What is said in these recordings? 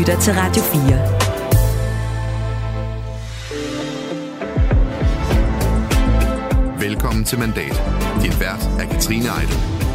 lytter til Radio 4. Velkommen til Mandat. Din vært er Katrine Ejdel.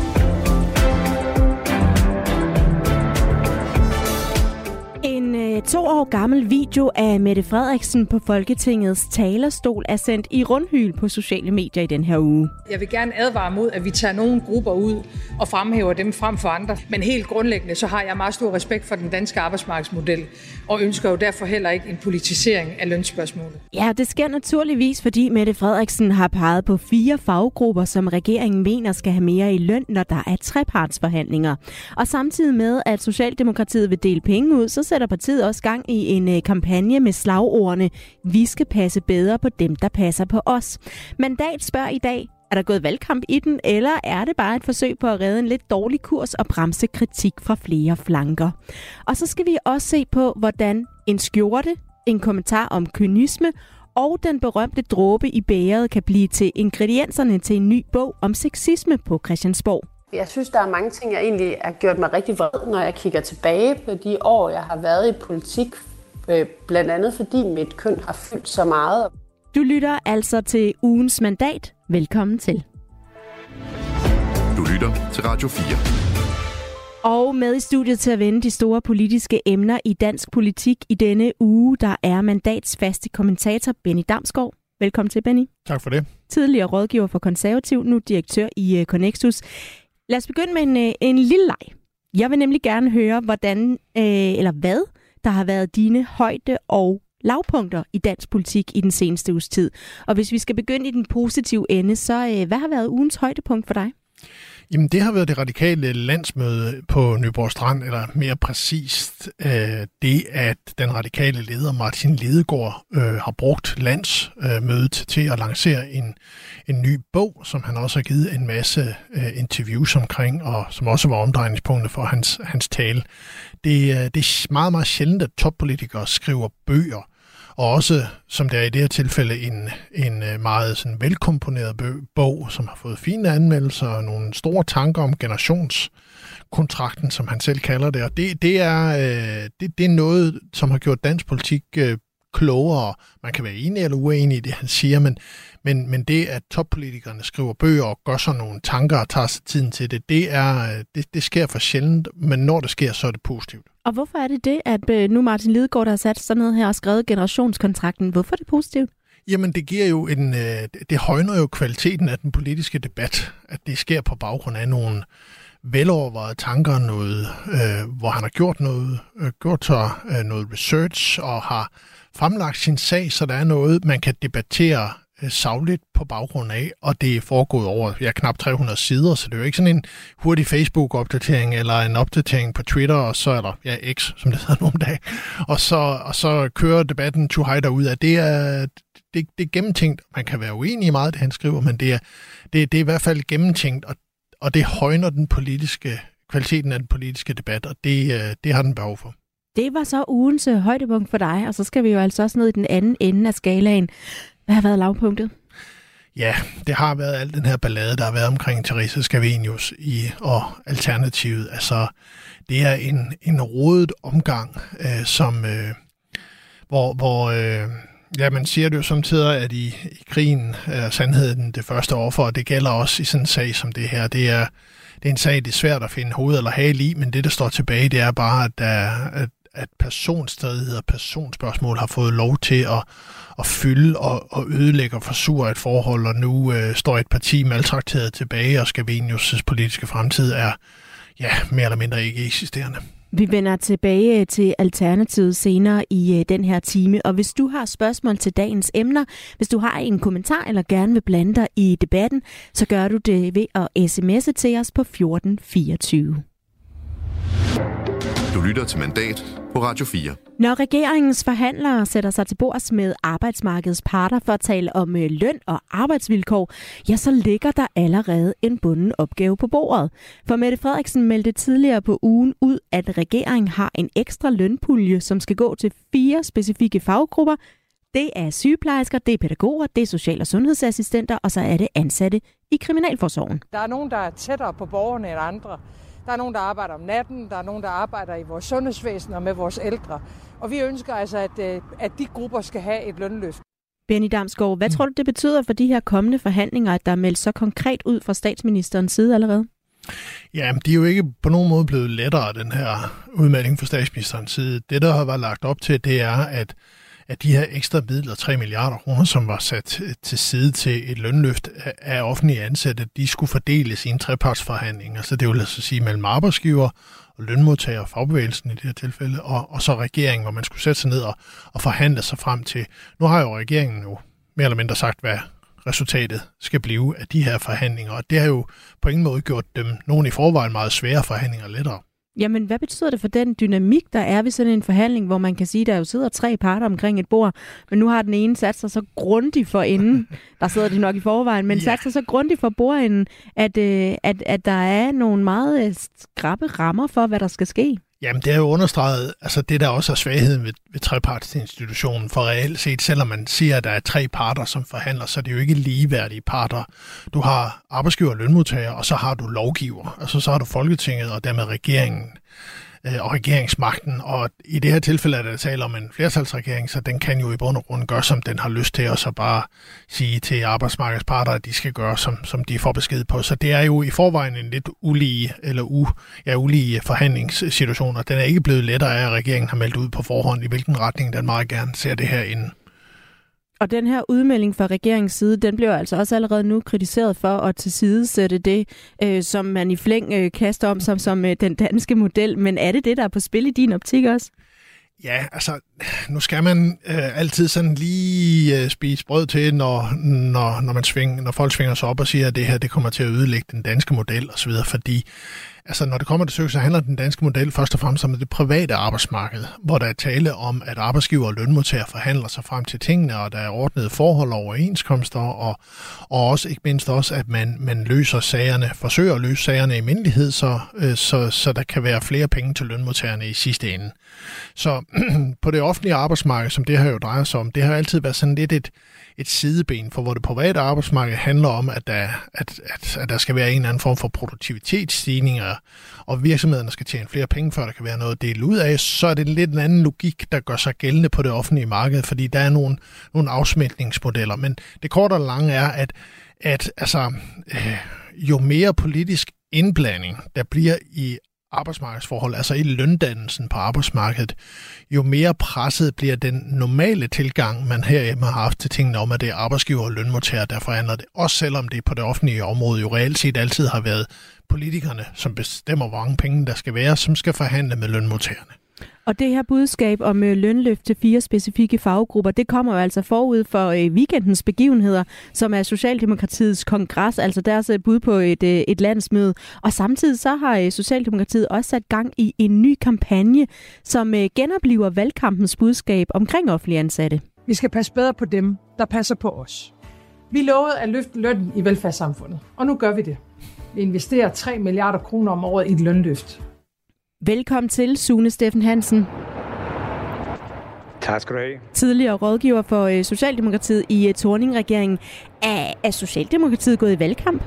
En 2 år gammel video af Mette Frederiksen på Folketingets talerstol er sendt i rundhyl på sociale medier i den her uge. Jeg vil gerne advare mod, at vi tager nogle grupper ud og fremhæver dem frem for andre. Men helt grundlæggende, så har jeg meget stor respekt for den danske arbejdsmarkedsmodel, og ønsker jo derfor heller ikke en politisering af lønspørgsmålet. Ja, det sker naturligvis, fordi Mette Frederiksen har peget på 4 faggrupper, som regeringen mener skal have mere i løn, når der er trepartsforhandlinger. Og samtidig med, at Socialdemokratiet vil dele penge ud, så sætter partiet også gang i en kampagne med slagordene "Vi skal passe bedre på dem, der passer på os". Mandat spørger i dag: er der gået valgkamp i den, eller er det bare et forsøg på at redde en lidt dårlig kurs og bremse kritik fra flere flanker? Og så skal vi også se på, hvordan en skjorte, en kommentar om kynisme og den berømte dråbe i bægeret kan blive til ingredienserne til en ny bog om sexisme på Christiansborg. Jeg synes, der er mange ting, jeg egentlig har gjort mig rigtig vred, når jeg kigger tilbage på de år, jeg har været i politik. Blandt andet fordi mit køn har fyldt så meget. Du lytter altså til ugens Mandat. Velkommen til. Du lytter til Radio 4. Og med i studiet til at vende de store politiske emner i dansk politik i denne uge, der er Mandats faste kommentator Benny Damsgaard. Velkommen til, Benny. Tak for det. Tidligere rådgiver for Konservativ, nu direktør i Connexus. Lad os begynde med en lille leg. Jeg vil nemlig gerne høre, hvordan eller hvad der har været dine højde- og lavpunkter i dansk politik i den seneste uges tid. Og hvis vi skal begynde i den positive ende, så hvad har været ugens højdepunkt for dig? Jamen, det har været det radikale landsmøde på Nyborg Strand, eller mere præcist det, at den radikale leder Martin Lidegaard har brugt landsmødet til at lancere en ny bog, som han også har givet en masse interviews omkring, og som også var omdrejningspunktet for hans tale. Det er meget, meget sjældent, at toppolitikere skriver bøger, og også, som det er i det her tilfælde, en meget sådan velkomponeret bog, som har fået fine anmeldelser og nogle store tanker om generationskontrakten, som han selv kalder det. Og det er noget, som har gjort dansk politik klogere. Man kan være enig eller uenig i det, han siger, men det, at toppolitikerne skriver bøger og gør sådan nogle tanker og tager sig tiden til det sker for sjældent, men når det sker, så er det positivt. Og hvorfor er det, at nu Martin Lidegaard har sat sådan noget her og skrevet generationskontrakten? Hvorfor er det positivt? Jamen, det giver jo det højner jo kvaliteten af den politiske debat, at det sker på baggrund af nogle velovervejede tanker, noget, hvor han har gjort noget research og har fremlagt sin sag, så der er noget, man kan debattere sagligt på baggrund af, og det er foregået over knap 300 sider, så det er jo ikke sådan en hurtig Facebook-opdatering eller en opdatering på Twitter, og så er der X, som det hedder nogle dage, og så kører debatten to hej derud af. Det er gennemtænkt. Man kan være uenig i meget, det han skriver, men det er i hvert fald gennemtænkt, og det højner kvaliteten af den politiske debat, og det har den behov for. Det var så ugens højdepunkt for dig, og så skal vi jo altså også ned i den anden ende af skalaen. Hvad har været lavpunktet? Ja, det har været al den her ballade, der har været omkring Theresa Scavenius og Alternativet. Altså, det er en rodet omgang, hvor man siger det jo samtidig, at i krigen er sandheden det første offer, og det gælder også i sådan en sag som det her. Det er en sag, det er svært at finde hoved eller hale i, men det, der står tilbage, det er bare, at personstridigheder og personspørgsmål har fået lov til at fylde og ødelægge og forsure et forhold, og nu står et parti maltrakteret tilbage, og Scavenius' politiske fremtid er mere eller mindre ikke eksisterende. Vi vender tilbage til Alternativet senere i den her time, og hvis du har spørgsmål til dagens emner, hvis du har en kommentar eller gerne vil blande dig i debatten, så gør du det ved at sms'e til os på 1424. Du lytter til Mandat på Radio 4. Når regeringens forhandlere sætter sig til bords med arbejdsmarkedets parter for at tale om løn og arbejdsvilkår, ja, så ligger der allerede en bunden opgave på bordet. For Mette Frederiksen meldte tidligere på ugen ud, at regeringen har en ekstra lønpulje, som skal gå til 4 specifikke faggrupper. Det er sygeplejersker, det er pædagoger, det er social- og sundhedsassistenter, og så er det ansatte i kriminalforsorgen. Der er nogen, der er tættere på borgerne end andre. Der er nogen, der arbejder om natten, der er nogen, der arbejder i vores sundhedsvæsen og med vores ældre. Og vi ønsker altså, at de grupper skal have et lønløft. Benny Damsgaard, hvad tror du, det betyder for de her kommende forhandlinger, at der er meldt så konkret ud fra statsministerens side allerede? Ja, de er jo ikke på nogen måde blevet lettere, den her udmelding fra statsministerens side. Det, der har været lagt op til, det er, at de her ekstra midler, 3 milliarder kroner, som var sat til side til et lønløft af offentlige ansatte, de skulle fordeles i en trepartsforhandling. Altså det vil altså sige mellem arbejdsgiver og lønmodtager og fagbevægelsen i det her tilfælde, og så regeringen, hvor man skulle sætte sig ned og forhandle sig frem til. Nu har jo regeringen jo mere eller mindre sagt, hvad resultatet skal blive af de her forhandlinger, og det har jo på ingen måde gjort dem nogen i forvejen meget svære forhandlinger lettere. Jamen, hvad betyder det for den dynamik, der er ved sådan en forhandling, hvor man kan sige, at der jo sidder 3 parter omkring et bord, men nu har den ene sat sig så grundigt for enden, der sidder de nok i forvejen, men sat sig så grundigt for bordenden, at der er nogle meget skrappe rammer for, hvad der skal ske? Jamen, det er jo understreget, altså det der også er svagheden ved trepartsinstitutionen, for reelt set, selvom man siger, at der er 3 parter, som forhandler, så er det jo ikke ligeværdige parter. Du har arbejdsgiver og lønmodtager, og så har du lovgiver, altså så har du Folketinget og dermed regeringen og regeringsmagten, og i det her tilfælde er der tale om en flertalsregering, så den kan jo i bund og grund gøre, som den har lyst til, og så bare sige til arbejdsmarkedets parter, at de skal gøre, som de får besked på. Så det er jo i forvejen en lidt ulige forhandlingssituation, og den er ikke blevet lettere af, at regeringen har meldt ud på forhånd, i hvilken retning den meget gerne ser det her inden. Og den her udmelding fra regeringens side, den bliver altså også allerede nu kritiseret for at tilsidesætte det, som man i flæng kaster om som den danske model. Men er det det, der er på spil i din optik også? Ja, altså, nu skal man altid sådan lige spise brød til, når folk svinger sig op og siger, at det her det kommer til at ødelægge den danske model osv., fordi altså, når det kommer til stykke, så handler den danske model først og fremmest om det private arbejdsmarked, hvor der er tale om, at arbejdsgiver og lønmodtager forhandler sig frem til tingene, og der er ordnede forhold og overenskomster, og også ikke mindst også, at man løser sagerne, forsøger at løse sagerne i mindelighed, så der kan være flere penge til lønmodtagerne i sidste ende. Så på det offentlige arbejdsmarked, som det her jo drejer sig om, det har altid været sådan lidt et sideben, for hvor det private arbejdsmarked handler om, at der skal være en eller anden form for produktivitetsstigninger, og virksomhederne skal tjene flere penge, før der kan være noget at dele ud af, så er det lidt en anden logik, der gør sig gældende på det offentlige marked, fordi der er nogle afsmætningsmodeller. Men det korte og lange er, at jo mere politisk indblanding, der bliver i arbejdsmarkedsforhold, altså i løndannelsen på arbejdsmarkedet, jo mere presset bliver den normale tilgang, man herhjemme har haft til tingene om, at det er arbejdsgiver og lønmodtager, der forhandler det. Også selvom det på det offentlige område jo reelt set altid har været politikerne, som bestemmer, hvor mange penge der skal være, som skal forhandle med lønmodtagerne. Og det her budskab om lønløft til 4 specifikke faggrupper, det kommer jo altså forud for weekendens begivenheder, som er Socialdemokratiets kongres, altså deres bud på et landsmøde. Og samtidig så har Socialdemokratiet også sat gang i en ny kampagne, som genopliver valgkampens budskab omkring offentlige ansatte. Vi skal passe bedre på dem, der passer på os. Vi lovede at løfte lønnen i velfærdssamfundet, og nu gør vi det. Vi investerer 3 milliarder kroner om året i et lønløft. Velkommen til, Sune Steffen Hansen. Tak skal du have. Tidligere rådgiver for Socialdemokratiet i Thorning-regeringen. Er Socialdemokratiet gået i valgkamp?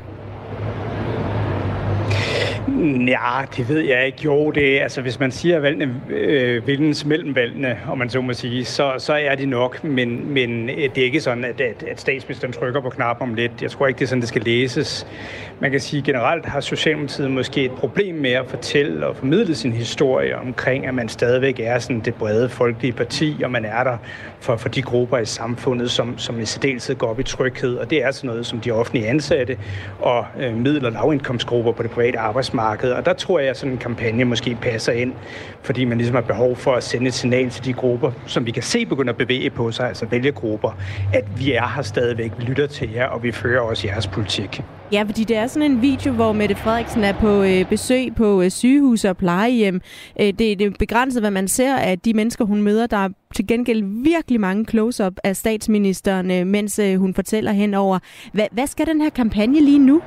Ja, det ved jeg ikke. Jo, det altså hvis man siger, at valgene vindes mellem valgene, om man så må sige, så er det nok. Men det er ikke sådan, at statsministeren trykker på knappen om lidt. Jeg tror ikke, det er sådan, det skal læses. Man kan sige, generelt har Socialdemokratiet måske et problem med at fortælle og formidle sin historie omkring, at man stadigvæk er sådan det brede folkelige parti, og man er der for de grupper i samfundet, som i særdeleshed går op i tryghed. Og det er sådan noget som de offentlige ansatte og middel- og lavindkomstgrupper på det private arbejdsmarked. Og der tror jeg, at sådan en kampagne måske passer ind, fordi man ligesom har behov for at sende et signal til de grupper, som vi kan se begynder at bevæge på sig, altså vælgergrupper, at vi er her stadigvæk, vi lytter til jer, og vi fører også jeres politik. Ja, fordi det er sådan en video, hvor Mette Frederiksen er på besøg på sygehus og plejehjem. Det er begrænset, hvad man ser af de mennesker, hun møder. Der er til gengæld virkelig mange close-up af statsministeren, mens hun fortæller henover. Hvad skal den her kampagne lige nu?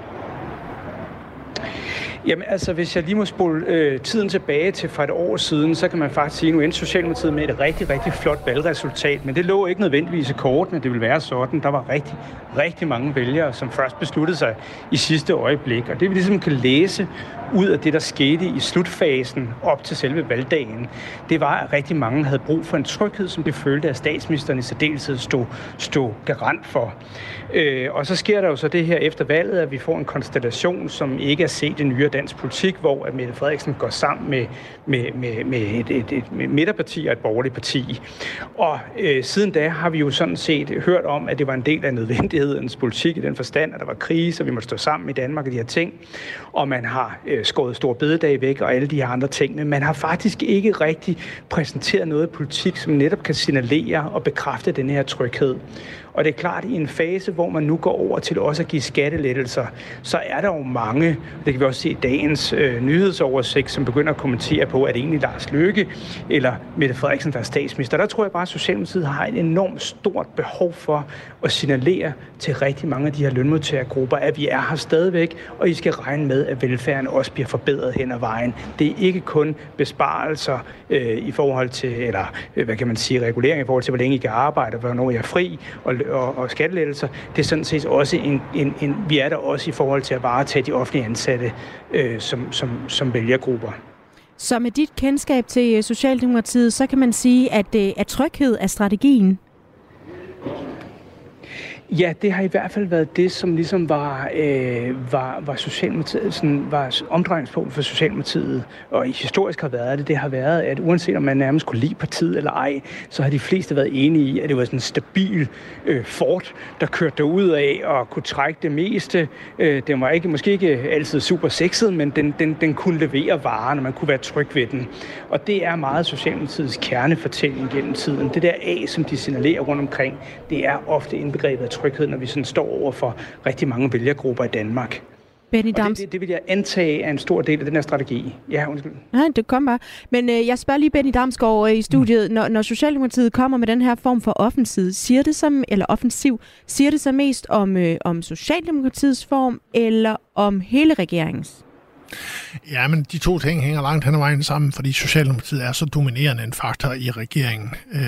Jamen altså, hvis jeg lige må spole tiden tilbage til for et år siden, så kan man faktisk sige, at nu endte Socialdemokratiet med et rigtig, rigtig flot valgresultat. Men det lå ikke nødvendigvis i kort, men det ville være sådan. Der var rigtig, rigtig mange vælgere, som først besluttede sig i sidste øjeblik. Og det vi ligesom kan læse ud af det, der skete i slutfasen op til selve valgdagen, det var, at rigtig mange havde brug for en tryghed, som de følte, at statsministeren i særdeleshed stod garant for. Og så sker der jo så det her efter valget, at vi får en konstellation, som ikke er set i nyere dansk politik, hvor at Mette Frederiksen går sammen med et midterparti og et borgerligt parti. Og siden da har vi jo sådan set hørt om, at det var en del af nødvendighedens politik i den forstand, at der var krise, og vi måtte stå sammen i Danmark og de her ting. Og man har skåret store bededag væk og alle de her andre ting, men man har faktisk ikke rigtig præsenteret noget politik, som netop kan signalere og bekræfte den her tryghed. Og det er klart, at i en fase, hvor man nu går over til også at give skattelettelser, så er der jo mange, det kan vi også se i dagens nyhedsoversigt, som begynder at kommentere på, at det egentlig Lars Løkke eller Mette Frederiksen, der er statsminister. Der tror jeg bare, at Socialdemokratiet har et enormt stort behov for at signalere til rigtig mange af de her lønmodtagergrupper, at vi er her stadigvæk, og I skal regne med, at velfærden også bliver forbedret hen ad vejen. Det er ikke kun besparelser i forhold til, eller hvad kan man sige, regulering i forhold til, hvor længe I kan arbejde, hvornår I er fri, og skattelettelser. Det er sådan set også vi er der også i forhold til at varetage de offentlige ansatte som vælgergrupper. Så med dit kendskab til Socialdemokratiet, så kan man sige, at tryghed er strategien? Ja, det har i hvert fald været det, som ligesom var Socialdemokratiet, sådan var omdrejningspunkt for Socialdemokratiet, og historisk har været det har været, at uanset om man nærmest kunne lide partiet eller ej, så har de fleste været enige i, at det var sådan en stabil fort, der kørte derud af og kunne trække det meste. Den var måske ikke altid super sexet, men den kunne levere varen, og man kunne være tryg ved den. Og det er meget Socialdemokratiets kernefortælling gennem tiden. Det der A, som de signalerer rundt omkring, det er ofte indbegrebet af tryghed, når vi sådan står over for rigtig mange vælgergrupper i Danmark. Benny Dams. Det vil jeg antage er en stor del af den her strategi. Ja, undskyld. Nej, det kom bare. Men jeg spørger lige Benny Damsgaard i studiet. Når Socialdemokratiet kommer med den her form for offensiv, siger det så mest om Socialdemokratiets form eller om hele regeringens? Ja, men de to ting hænger langt hen ad vejen sammen, fordi Socialdemokratiet er så dominerende en faktor i regeringen.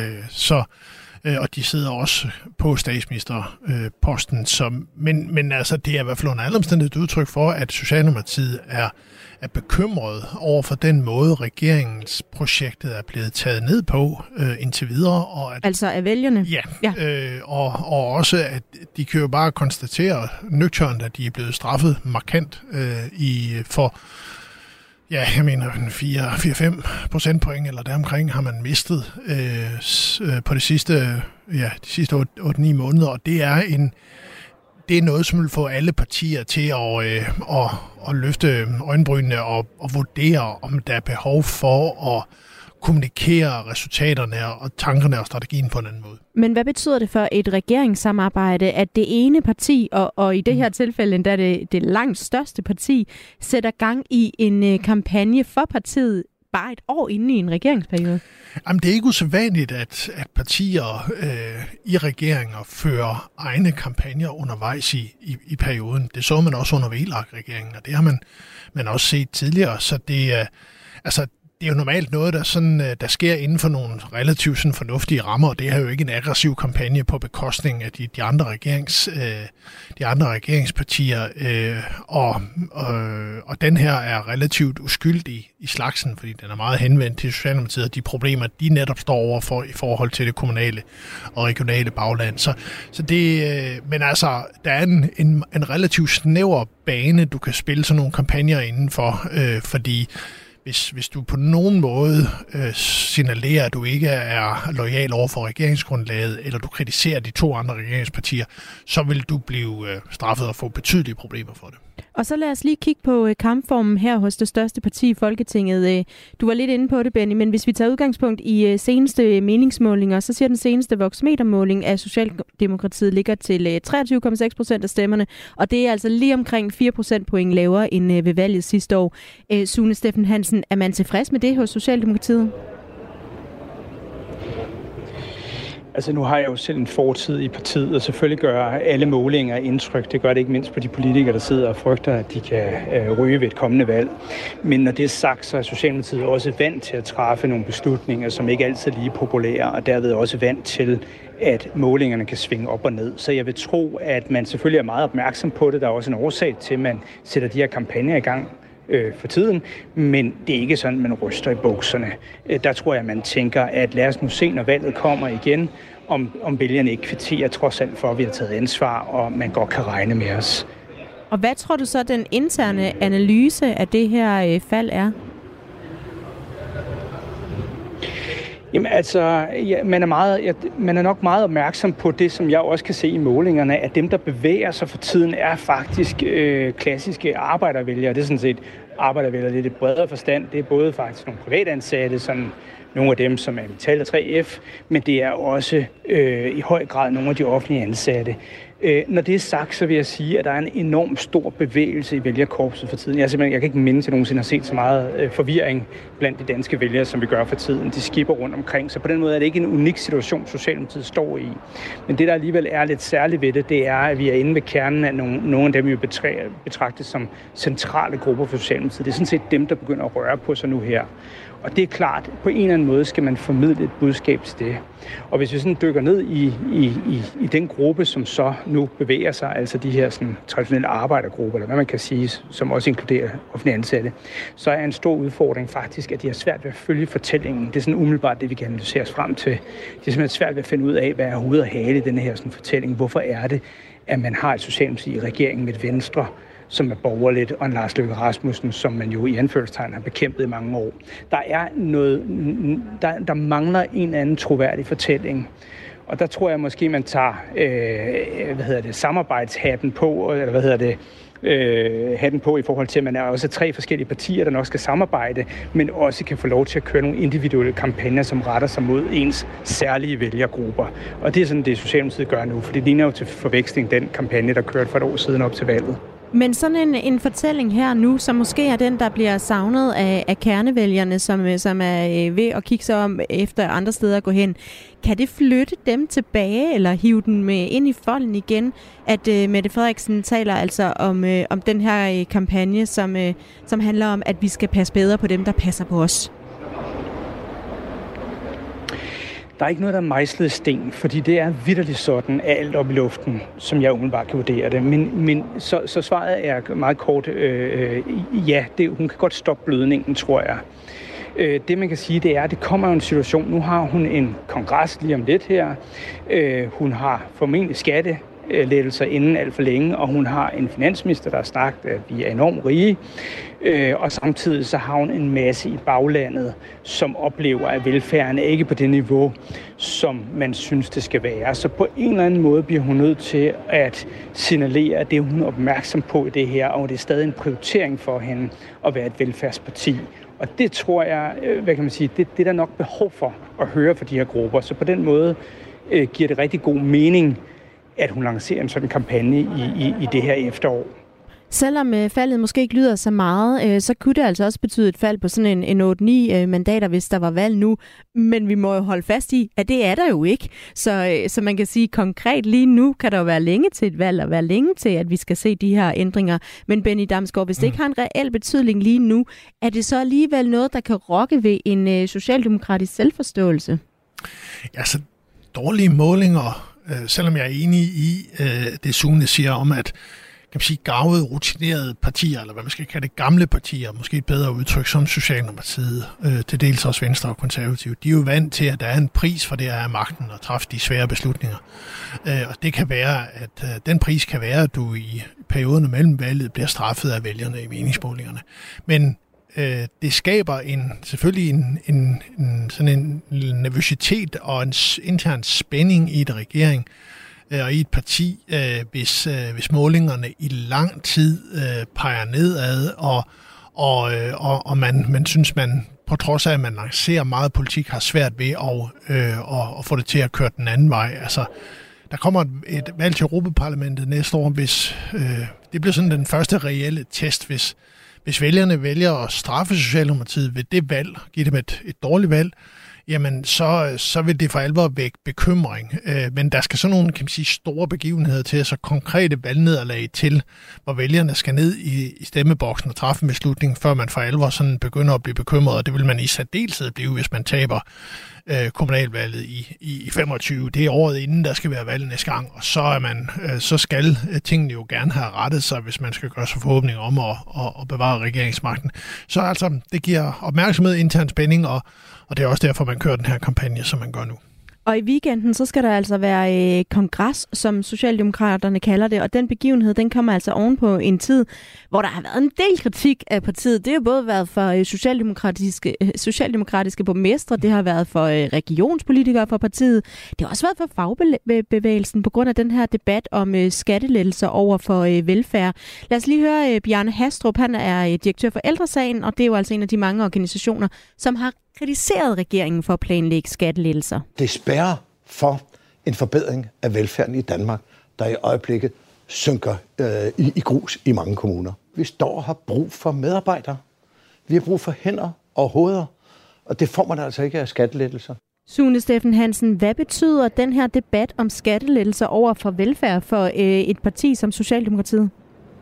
Og de sidder også på statsministerposten. Men altså, det er i hvert fald under alle omstændigheder et udtryk for, at Socialdemokratiet er bekymret over for den måde, regeringsprojektet er blevet taget ned på indtil videre. Og at, altså af vælgerne? Ja. Og også, at de kan jo bare konstatere nøgternt, at de er blevet straffet markant for... Ja, jeg mener 4-5 procentpoint eller deromkring har man mistet på de sidste 8-9 måneder, og det er noget, som vil få alle partier til at løfte øjenbrynene og vurdere, om der er behov for at kommunikere resultaterne og tankerne og strategien på en anden måde. Men hvad betyder det for et regeringssamarbejde, at det ene parti, og i det her tilfælde endda det langt største parti, sætter gang i en kampagne for partiet bare et år inde i en regeringsperiode? Jamen, det er ikke usædvanligt, at partier i regeringer fører egne kampagner undervejs i perioden. Det så man også under VLAK-regeringen, og det har man også set tidligere. Så det er jo normalt noget, der sker inden for nogle relativt sådan fornuftige rammer, og det er jo ikke en aggressiv kampagne på bekostning af de andre regeringspartier, og den her er relativt uskyldig i slagsen, fordi den er meget henvendt til Socialdemokratiet og de problemer, de netop står overfor i forhold til det kommunale og regionale bagland. Så det, men altså, der er en relativt snæver bane, du kan spille sådan nogle kampagner indenfor, fordi hvis du på nogen måde signalerer, at du ikke er loyal over for regeringsgrundlaget, eller du kritiserer de to andre regeringspartier, så vil du blive straffet og få betydelige problemer for det. Og så lad os lige kigge på kampformen her hos det største parti i Folketinget. Du var lidt inde på det, Benny, men hvis vi tager udgangspunkt i seneste meningsmålinger, så siger den seneste Voxmeter-måling, at Socialdemokratiet ligger til 23,6% af stemmerne, og det er altså lige omkring 4 procentpoint lavere end ved valget sidste år. Sune Steffen Hansen, er man tilfreds med det hos Socialdemokratiet? Altså nu har jeg jo selv en fortid i partiet, og selvfølgelig gør alle målinger indtryk. Det gør det ikke mindst på de politikere, der sidder og frygter, at de kan ryge ved et kommende valg. Men når det er sagt, så er Socialdemokratiet også vant til at træffe nogle beslutninger, som ikke altid er lige populære, og derved også vant til, at målingerne kan svinge op og ned. Så jeg vil tro, at man selvfølgelig er meget opmærksom på det. Der er også en årsag til, at man sætter de her kampagner i gang for tiden, men det er ikke sådan, man ryster i bukserne. Der tror jeg, man tænker, at lad os nu se, når valget kommer igen, om vælgerne ikke kvitterer trods alt for, at vi har taget ansvar, og man godt kan regne med os. Og hvad tror du så, den interne analyse af det her fald er? Jamen altså, ja, man er nok meget opmærksom på det, som jeg også kan se i målingerne, at dem, der bevæger sig for tiden, er faktisk klassiske arbejdervælgere. Det er sådan set arbejdervælgere lidt i bredere forstand. Det er både faktisk nogle privatansatte, sådan nogle af dem, som er Vital og 3F, men det er også i høj grad nogle af de offentlige ansatte. Når det er sagt, så vil jeg sige, at der er en enorm stor bevægelse i vælgerkorpset for tiden. Jeg kan ikke mindes, at jeg nogensinde har set så meget forvirring blandt de danske vælgere, som vi gør for tiden. De skipper rundt omkring, så på den måde er det ikke en unik situation, Socialdemokratiet står i. Men det, der alligevel er lidt særligt ved det, det er, at vi er inde ved kernen af nogle af dem, vi betragtes som centrale grupper for Socialdemokratiet. Det er sådan set dem, der begynder at røre på sig nu her. Og det er klart, at på en eller anden måde skal man formidle et budskab til det. Og hvis vi sådan dykker ned i den gruppe, som så nu bevæger sig, altså de her sådan, traditionelle arbejdergrupper, eller hvad man kan sige, som også inkluderer offentlige ansatte, så er en stor udfordring faktisk, at de har svært ved at følge fortællingen. Det er sådan umiddelbart det, vi kan analysere os frem til. Det er simpelthen svært ved at finde ud af, hvad er hovedet og hale i denne her sådan, fortælling. Hvorfor er det, at man har et Socialdemokrati i regeringen med et Venstre, som er borgerligt, og en Lars Løkke Rasmussen, som man jo i anførselstegn har bekæmpet i mange år. Der er noget, der mangler en anden troværdig fortælling. Og der tror jeg måske, man tager, samarbejdshatten på, eller hatten på i forhold til, at man er også 3 forskellige partier, der nok skal samarbejde, men også kan få lov til at køre nogle individuelle kampagner, som retter sig mod ens særlige vælgergrupper. Og det er sådan, det Socialdemokratiet gør nu, for det ligner jo til forveksling den kampagne, der kørte for et år siden op til valget. Men sådan en fortælling her nu, som måske er den, der bliver savnet af kernevælgerne, som er ved at kigge sig om efter andre steder at gå hen, kan det flytte dem tilbage, eller hive dem ind i folden igen, at Mette Frederiksen taler altså om den her kampagne, som handler om, at vi skal passe bedre på dem, der passer på os? Der er ikke noget, der er mejslet i sten, fordi det er vitterligt sådan, at alt op i luften, som jeg umiddelbart kan vurdere det. Men så svaret er meget kort, ja, hun kan godt stoppe blødningen, tror jeg. Det man kan sige, det er, at det kommer jo en situation. Nu har hun en kongres lige om lidt her. Hun har formentlig skattelettelser inden alt for længe, og hun har en finansminister, der har snakket, at vi er enormt rige. Og samtidig så har hun en masse i baglandet, som oplever, at velfærden er ikke på det niveau, som man synes, det skal være. Så på en eller anden måde bliver hun nødt til at signalere, at det hun er opmærksom på i det her, og det er stadig en prioritering for hende at være et velfærdsparti. Og det tror jeg, det er der nok behov for at høre fra de her grupper. Så på den måde giver det rigtig god mening, at hun lancerer en sådan kampagne i det her efterår. Selvom faldet måske ikke lyder så meget, så kunne det altså også betyde et fald på sådan en 8-9 mandater, hvis der var valg nu. Men vi må jo holde fast i, at det er der jo ikke. Så man kan sige konkret lige nu, kan der jo være længe til et valg, og være længe til, at vi skal se de her ændringer. Men Benny Damsgaard, hvis det ikke har en reel betydning lige nu, er det så alligevel noget, der kan rokke ved en socialdemokratisk selvforståelse? Altså, dårlige målinger, selvom jeg er enig i det Sune siger om, at kan man sige, garvede, rutinerede partier, eller hvad man skal kalde det, gamle partier, måske et bedre udtryk som Socialdemokratiet, til dels også Venstre og Konservative, de er jo vant til, at der er en pris for det at have magten og træffe de svære beslutninger. Og det kan være, at den pris kan være, at du i perioden mellem valget bliver straffet af vælgerne i meningsmålingerne. Men det skaber selvfølgelig en nervøsitet og en intern spænding i et regering, og i et parti, hvis målingerne i lang tid peger nedad, og man synes, man på trods af, at man lancerer meget politik, har svært ved at få det til at køre den anden vej. Altså, der kommer et valg til Europaparlamentet næste år, hvis det bliver sådan den første reelle test, hvis vælgerne vælger at straffe Socialdemokratiet ved det valg, give dem et dårligt valg, jamen så vil det for alvor vække bekymring. Men der skal sådan nogle, kan man sige, store begivenheder til, så konkrete valgnederlag til, hvor vælgerne skal ned i stemmeboksen og træffe en beslutning, før man for alvor sådan begynder at blive bekymret, og det vil man i særdeleshed blive, hvis man taber kommunalvalget i 25. Det er året inden, der skal være valg næste gang, og så skal tingene jo gerne have rettet sig, hvis man skal gøre sig forhåbning om at bevare regeringsmagten. Så altså, det giver opmærksomhed, intern spænding, og det er også derfor, man kører den her kampagne, som man gør nu. Og i weekenden, så skal der altså være kongres, som Socialdemokraterne kalder det, og den begivenhed, den kommer altså ovenpå en tid, hvor der har været en del kritik af partiet. Det har både været for socialdemokratiske borgmestre, det har været for regionspolitikere for partiet, det har også været for fagbevægelsen på grund af den her debat om skattelettelser over for velfærd. Lad os lige høre Bjarne Hastrup, han er direktør for Ældresagen, og det er jo altså en af de mange organisationer, som har kritiseret regeringen for at planlægge skattelettelser. Det spærrer for en forbedring af velfærden i Danmark, der i øjeblikket synker i grus i mange kommuner. Vi står og har brug for medarbejdere. Vi har brug for hænder og hoveder, og det får man altså ikke af skattelettelser. Sune Steffen Hansen, hvad betyder den her debat om skattelettelser over for velfærd for et parti som Socialdemokratiet?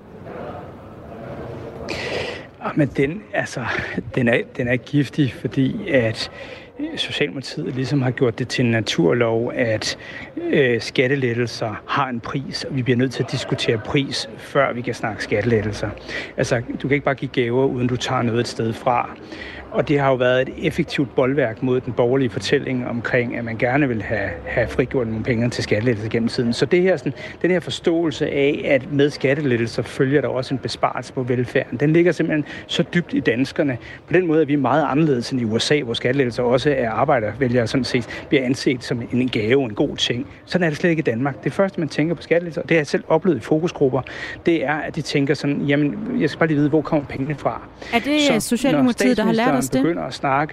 Men den er giftig, fordi at Socialdemokratiet ligesom har gjort det til en naturlov, at skattelettelser har en pris, og vi bliver nødt til at diskutere pris, før vi kan snakke skattelettelser. Altså, du kan ikke bare give gaver, uden du tager noget et sted fra. Og det har jo været et effektivt bolværk mod den borgerlige fortælling omkring, at man gerne vil have frigjort nogle penge til skattelettelser gennem tiden. Så det her, den her forståelse af, at med skattelettelser følger der også en besparelse på velfærden, den ligger simpelthen så dybt i danskerne. På den måde er vi meget anderledes end i USA, hvor skattelettelser også er arbejdervælgere sådan set bliver anset som en gave, en god ting. Sådan er det slet ikke i Danmark. Det første, man tænker på skattelettelser, det har jeg selv oplevet i fokusgrupper, det er, at de tænker sådan, jamen, jeg skal bare lige vide, hvor kommer pengene fra. Er det Socialdemokratiet, der har lært os det? Begynder at snakke.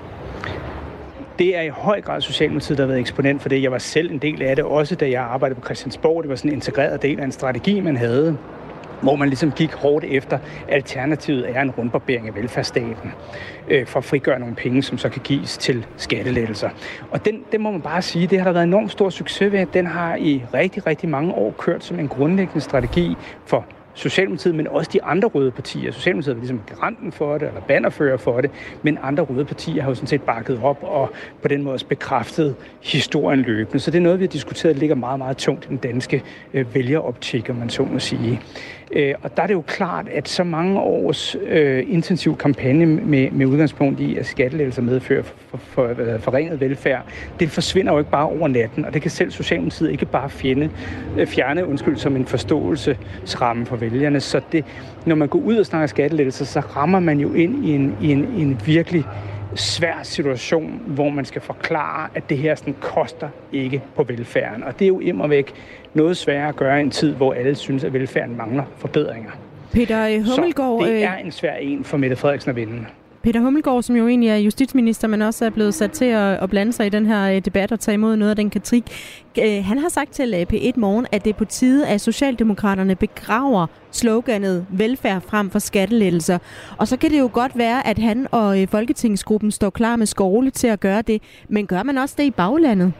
Det er i høj grad Socialdemokratiet, der har været eksponent for det. Jeg var selv en del af det, også da jeg arbejdede på Christiansborg. Det var sådan en integreret del af en strategi, man havde, hvor man ligesom gik hårdt efter. Alternativet er en rundbarbering af velfærdsstaten for at frigøre nogle penge, som så kan gives til skattelettelser. Og den må man bare sige, det har der været enormt stor succes ved. Den har i rigtig, rigtig mange år kørt som en grundlæggende strategi for Socialdemokratiet, men også de andre røde partier. Socialdemokratiet var ligesom garanten for det, eller bannerfører for det, men andre røde partier har jo sådan set bakket op og på den måde også bekræftet historien løbende. Så det er noget, vi har diskuteret, der ligger meget, meget tungt i den danske vælgeroptik, om man så må sige. Og der er det jo klart, at så mange års intensiv kampagne med udgangspunkt i, at skattelettelser medfører forringet velfærd, det forsvinder jo ikke bare over natten, og det kan selv Socialdemokratiet ikke bare fjerne som en forståelsesramme for vælgerne. Så det, når man går ud og snakker skattelettelser, så rammer man jo ind i en virkelig svær situation, hvor man skal forklare, at det her sådan koster ikke på velfærden. Og det er jo immervæk noget sværere at gøre i en tid, hvor alle synes, at velfærden mangler forbedringer. Peter Hummelgaard, så det er en svær en for Mette Frederiksen at vinde. Peter Hummelgaard, som jo egentlig er justitsminister, men også er blevet sat til at blande sig i den her debat og tage imod noget af den kritik. Han har sagt til P1 Morgen, at det er på tide, at Socialdemokraterne begraver sloganet velfærd frem for skattelettelser. Og så kan det jo godt være, at han og Folketingsgruppen står klar med skovle til at gøre det. Men gør man også det i baglandet?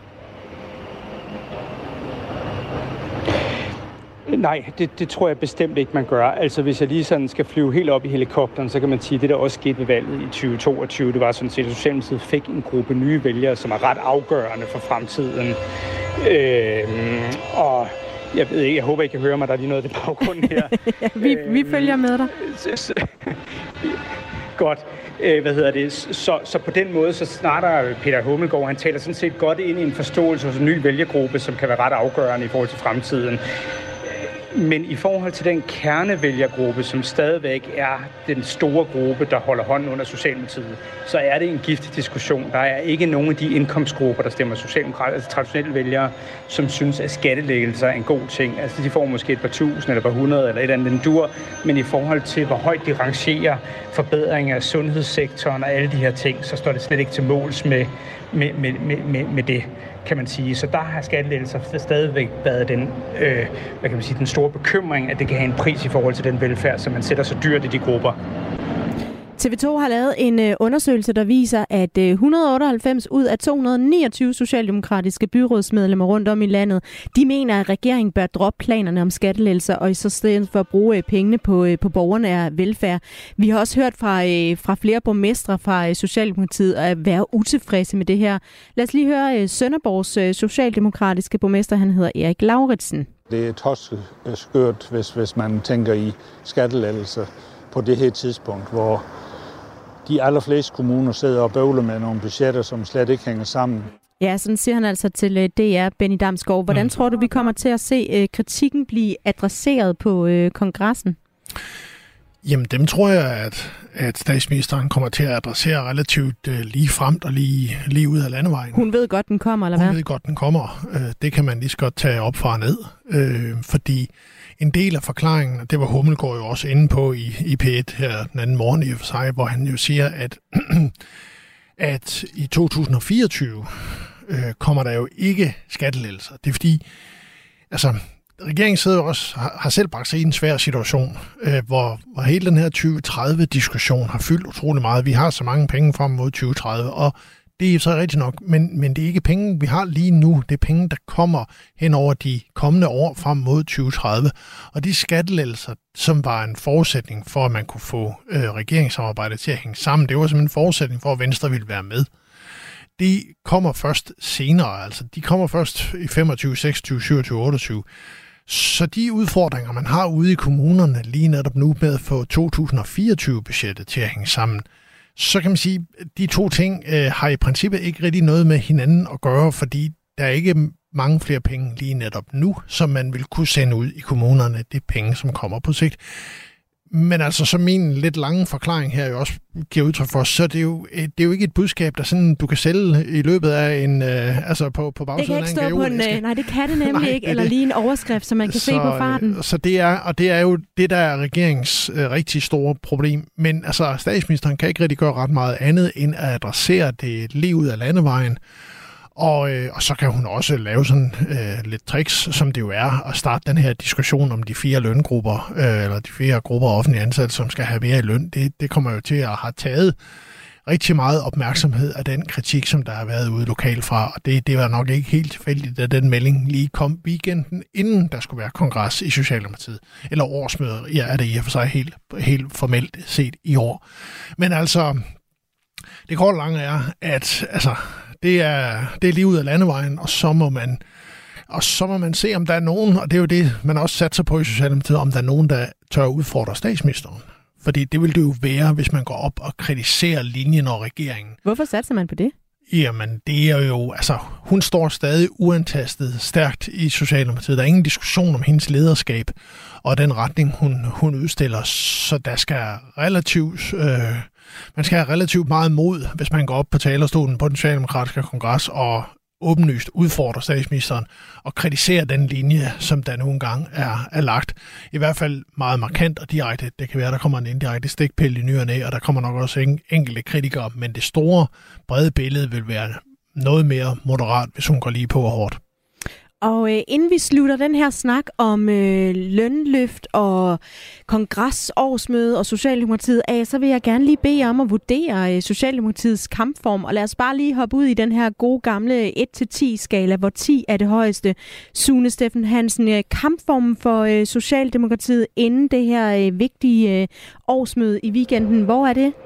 Nej, det tror jeg bestemt ikke, man gør. Altså, hvis jeg lige sådan skal flyve helt op i helikopteren, så kan man sige, at det, der også skete ved valget i 2022, det var sådan set, at Socialdemokratiet fik en gruppe nye vælgere, som er ret afgørende for fremtiden. Og jeg ved ikke, jeg håber, I kan høre mig, der er lige noget i baggrunden her. Ja, vi følger med dig. Godt. Så på den måde, så snakker Peter Hummelgaard, han taler sådan set godt ind i en forståelse hos en ny vælgergruppe, som kan være ret afgørende i forhold til fremtiden. Men i forhold til den kernevælgergruppe, som stadigvæk er den store gruppe, der holder hånden under Socialdemokratiet, så er det en giftig diskussion. Der er ikke nogen af de indkomstgrupper, der stemmer socialdemokrater, altså traditionelle vælgere, som synes, at skattelettelser er en god ting. Altså de får måske et par tusind, eller et par hundrede, eller et eller andet dur. Men i forhold til, hvor højt de rangerer forbedringer af sundhedssektoren og alle de her ting, så står det slet ikke til måls med det, kan man sige. Så der har skattelettelser stadigvæk været den, den store bekymring, at det kan have en pris i forhold til den velfærd, som man sætter så dyrt i de grupper. TV2 har lavet en undersøgelse, der viser, at 198 ud af 229 socialdemokratiske byrådsmedlemmer rundt om i landet, de mener, at regeringen bør droppe planerne om skattelettelser og i så stedet for at bruge pengene på borgernær velfærd. Vi har også hørt fra flere borgmestre fra Socialdemokratiet at være utilfredse med det her. Lad os lige høre Sønderborgs socialdemokratiske borgmester, han hedder Erik Lauritsen. Det er tosskørt, hvis man tænker i skattelettelser på det her tidspunkt, hvor de allerfleste kommuner sidder og bøvler med nogle budgetter, som slet ikke hænger sammen. Ja, sådan siger han altså til DR, Benny Damsgaard. Hvordan tror du, vi kommer til at se kritikken blive adresseret på kongressen? Jamen, dem tror jeg, at statsministeren kommer til at adressere relativt lige fremt og lige ud af landevejen. Hun ved godt, den kommer, eller hvad? Hun ved godt, den kommer. Det kan man lige så godt tage op fra og ned. Fordi en del af forklaringen, og det var Hummelgaard jo også inde på i P1 her den anden morgen i og for sig, hvor han jo siger, at i 2024 kommer der jo ikke skattelettelser. Det er fordi, altså, regeringen sidder jo også, har selv bragt sig i en svær situation, hvor hele den her 2030-diskussion har fyldt utrolig meget. Vi har så mange penge frem mod 2030, og det er så rigtigt nok, men det er ikke penge, vi har lige nu. Det er penge, der kommer hen over de kommende år frem mod 2030. Og de skattelettelser, som var en forudsætning for, at man kunne få regeringssamarbejdet til at hænge sammen, det var simpelthen en forudsætning for, at Venstre ville være med. De kommer først senere, altså de kommer først i 25, 26, 27, 28. Så de udfordringer, man har ude i kommunerne lige netop nu med at få 2024-budgettet til at hænge sammen, så kan man sige, at de to ting har i princippet ikke rigtig noget med hinanden at gøre, fordi der er ikke mange flere penge lige netop nu, som man vil kunne sende ud i kommunerne. Det er penge, som kommer på sigt. Men altså, som min lidt lange forklaring her jo også giver udtryk for, så det er jo ikke et budskab, der sådan, du kan sælge i løbet af en, altså på bagsiden af en gajol. Nej, det kan det nemlig ikke, eller lige en overskrift, som man kan se på farten. Så det er jo det, der er regeringens rigtig store problem. Men altså, statsministeren kan ikke rigtig gøre ret meget andet, end at adressere det lige ud af landevejen. Og så kan hun også lave sådan lidt tricks, som det jo er, at starte den her diskussion om de 4 løngrupper, eller de 4 grupper af offentlige ansatte, som skal have mere i løn. Det kommer jo til at have taget rigtig meget opmærksomhed af den kritik, som der har været ude lokalt fra. Og det var nok ikke helt tilfældigt, at den melding lige kom weekenden, inden der skulle være kongres i Socialdemokratiet. Eller årsmøder, ja, er det i og for sig helt formelt set i år. Men altså, det korte lange er, at altså, det er lige ud af landevejen, og så må man se, om der er nogen, og det er jo det, man også satser på i Socialdemokratiet, om der er nogen, der tør udfordre statsministeren. Fordi det vil det jo være, hvis man går op og kritiserer linjen og regeringen. Hvorfor satser man på det? Jamen, det er jo, altså, hun står stadig uantastet stærkt i Socialdemokratiet. Der er ingen diskussion om hendes lederskab og den retning, hun udstiller, så der skal man skal have relativt meget mod, hvis man går op på talerstolen på den socialdemokratiske kongres og åbenlyst udfordrer statsministeren og kritiserer den linje, som der nu engang er lagt. I hvert fald meget markant og direkte. Det kan være, der kommer en indirekte stikpille i ny og næ, og der kommer nok også enkelte kritikere, men det store, brede billede vil være noget mere moderat, hvis hun går lige på og hårdt. Og inden vi slutter den her snak om lønløft og kongresårsmøde og Socialdemokratiet af, så vil jeg gerne lige bede jer om at vurdere Socialdemokratiets kampform. Og lad os bare lige hoppe ud i den her gode gamle 1-10-skala, hvor 10 er det højeste. Sune Steffen Hansen, kampformen for Socialdemokratiet inden det her vigtige årsmøde i weekenden, hvor er det?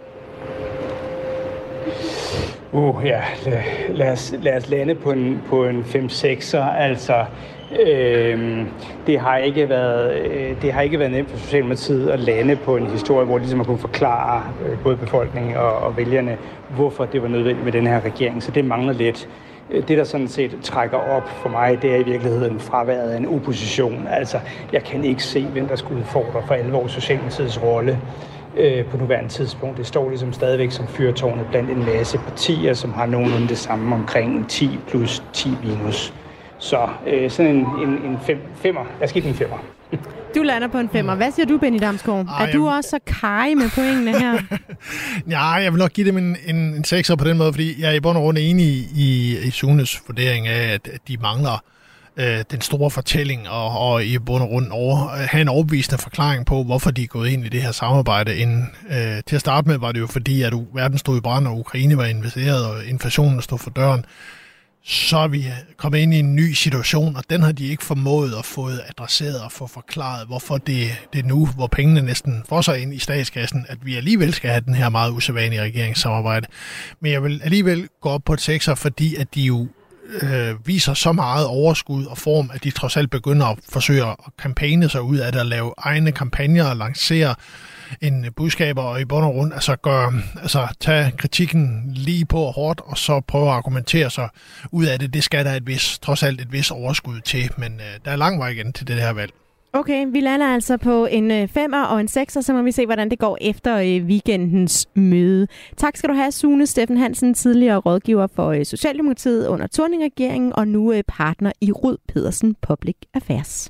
Ja, lad os lande på en 5-6'er. Altså, det har ikke været nemt for Socialdemokratiet at lande på en historie, hvor de ligesom har kunnet forklare både befolkningen og vælgerne, hvorfor det var nødvendigt med den her regering. Så det mangler lidt. Det, der sådan set trækker op for mig, det er i virkeligheden fraværet af en opposition. Altså, jeg kan ikke se, hvem der skulle udfordre for alvor Socialdemokratiets rolle på nuværende tidspunkt. Det står ligesom stadigvæk som fyrtårnet blandt en masse partier, som har nogenlunde det samme omkring 10 plus 10 minus. Så sådan en 5'er. Jeg skal ikke en 5'er. Du lander på en 5'er. Hvad siger du, Benny Damsgaard? Er du også så kaj med pointene her? Ja, jeg vil nok give dem en 6'er på den måde, fordi jeg er i bund og grund enig i Sunes vurdering af, at de mangler den store fortælling og i bund og grund have en overbevisende forklaring på, hvorfor de er gået ind i det her samarbejde. Til at starte med var det jo fordi, at verden stod i brand, og Ukraine var investeret, og inflationen stod for døren. Så er vi kommet ind i en ny situation, og den har de ikke formået at få adresseret og få forklaret, hvorfor det er nu, hvor pengene næsten får sig ind i statskassen, at vi alligevel skal have den her meget usædvanlige regeringssamarbejde. Men jeg vil alligevel gå op på et 6'er, fordi at de jo viser så meget overskud og form, at de trods alt begynder at forsøge at kampagne sig ud af det, at lave egne kampagner og lancere en budskaber, og i bund og grund tage kritikken lige på og hårdt, og så prøve at argumentere sig ud af det. Det skal der trods alt et vis overskud til, men der er lang vej igen til det her valg. Okay, vi lander altså på en 5'er og en 6'er, så må vi se, hvordan det går efter weekendens møde. Tak skal du have, Sune Steffen Hansen, tidligere rådgiver for Socialdemokratiet under Thorning-regeringen, og nu partner i Rud Pedersen Public Affairs.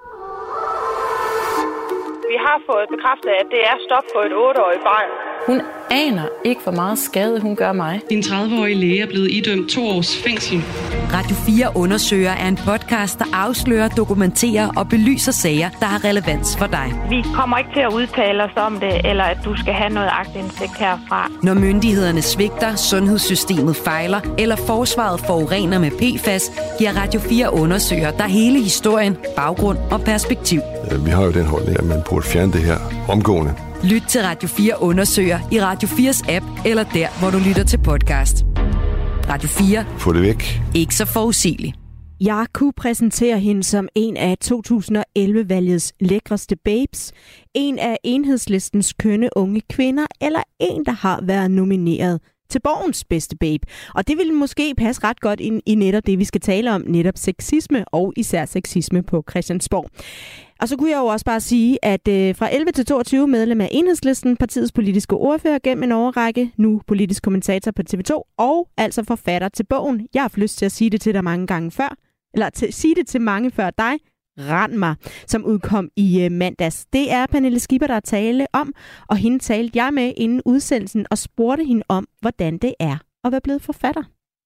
Vi har fået bekræftet, at det er stop på et 8-årigt barn. Hun aner ikke, hvor meget skade hun gør mig. En 30-årig læge er blevet idømt 2 års fængsel. Radio 4 Undersøger er en podcast, der afslører, dokumenterer og belyser sager, der har relevans for dig. Vi kommer ikke til at udtale os om det, eller at du skal have noget aktindsigt herfra. Når myndighederne svigter, sundhedssystemet fejler, eller forsvaret forurener med PFAS, giver Radio 4 Undersøger der hele historien, baggrund og perspektiv. Vi har jo den holdning, at man burde fjerne det her omgående. Lyt til Radio 4 Undersøger i Radio 4's app, eller der, hvor du lytter til podcast. Radio 4. Få det væk. Ikke så forudsigeligt. Jeg kunne præsentere hende som en af 2011-valgets lækreste babes, en af Enhedslistens kønne unge kvinder, eller en, der har været nomineret til Borgens bedste babe. Og det ville måske passe ret godt ind i netop det, vi skal tale om, netop sexisme og især sexisme på Christiansborg. Og så kunne jeg jo også bare sige, at fra 11 til 22 medlem af Enhedslisten, partiets politiske ordfører gennem en årrække, nu politisk kommentator på TV2, og altså forfatter til bogen. Jeg har haft lyst til at sige det til dig mange gange før, eller sige det til mange før dig, Rend mig, som udkom i mandags. Det er Pernille Skipper, der taler om, og hende talte jeg med inden udsendelsen og spurgte hende om, hvordan det er at være blevet forfatter.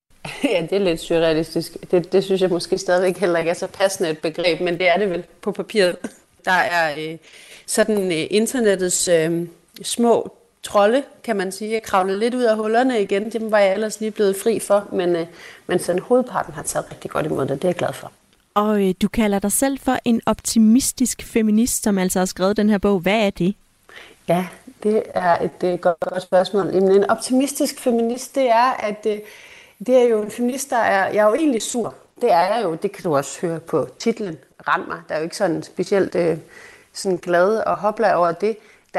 Ja, det er lidt surrealistisk. Det synes jeg måske stadigvæk heller ikke er så passende et begreb, men det er det vel på papiret. Der er sådan internettets små trolde, kan man sige, kravlet lidt ud af hullerne igen. Dem var jeg ellers lige blevet fri for, men sådan hovedparten har taget rigtig godt imod det. Det er jeg glad for. Og du kalder dig selv for en optimistisk feminist, som altså har skrevet den her bog. Hvad er det? Ja, det er et godt spørgsmål. En optimistisk feminist, det er, at det er jo en feminist, jeg er jo egentlig sur. Det er jeg jo, det kan du også høre på titlen, Rend mig. Der er jo ikke sådan specielt sådan glad og hopla over det.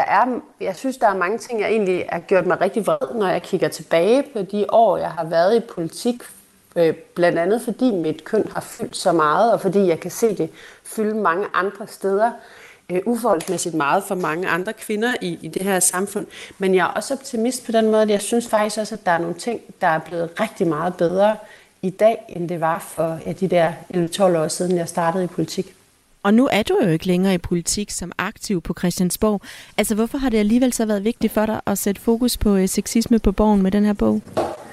Jeg synes, der er mange ting, jeg egentlig har gjort mig rigtig vred, når jeg kigger tilbage på de år, jeg har været i politik. Blandt andet fordi mit køn har fyldt så meget, og fordi jeg kan se det fylde mange andre steder, uforholdsmæssigt meget for mange andre kvinder i det her samfund. Men jeg er også optimist på den måde, at jeg synes faktisk også, at der er nogle ting, der er blevet rigtig meget bedre i dag, end det var for de der 11-12 år siden, jeg startede i politik. Og nu er du jo ikke længere i politik som aktiv på Christiansborg. Altså, hvorfor har det alligevel så været vigtigt for dig at sætte fokus på sexisme på Borgen med den her bog?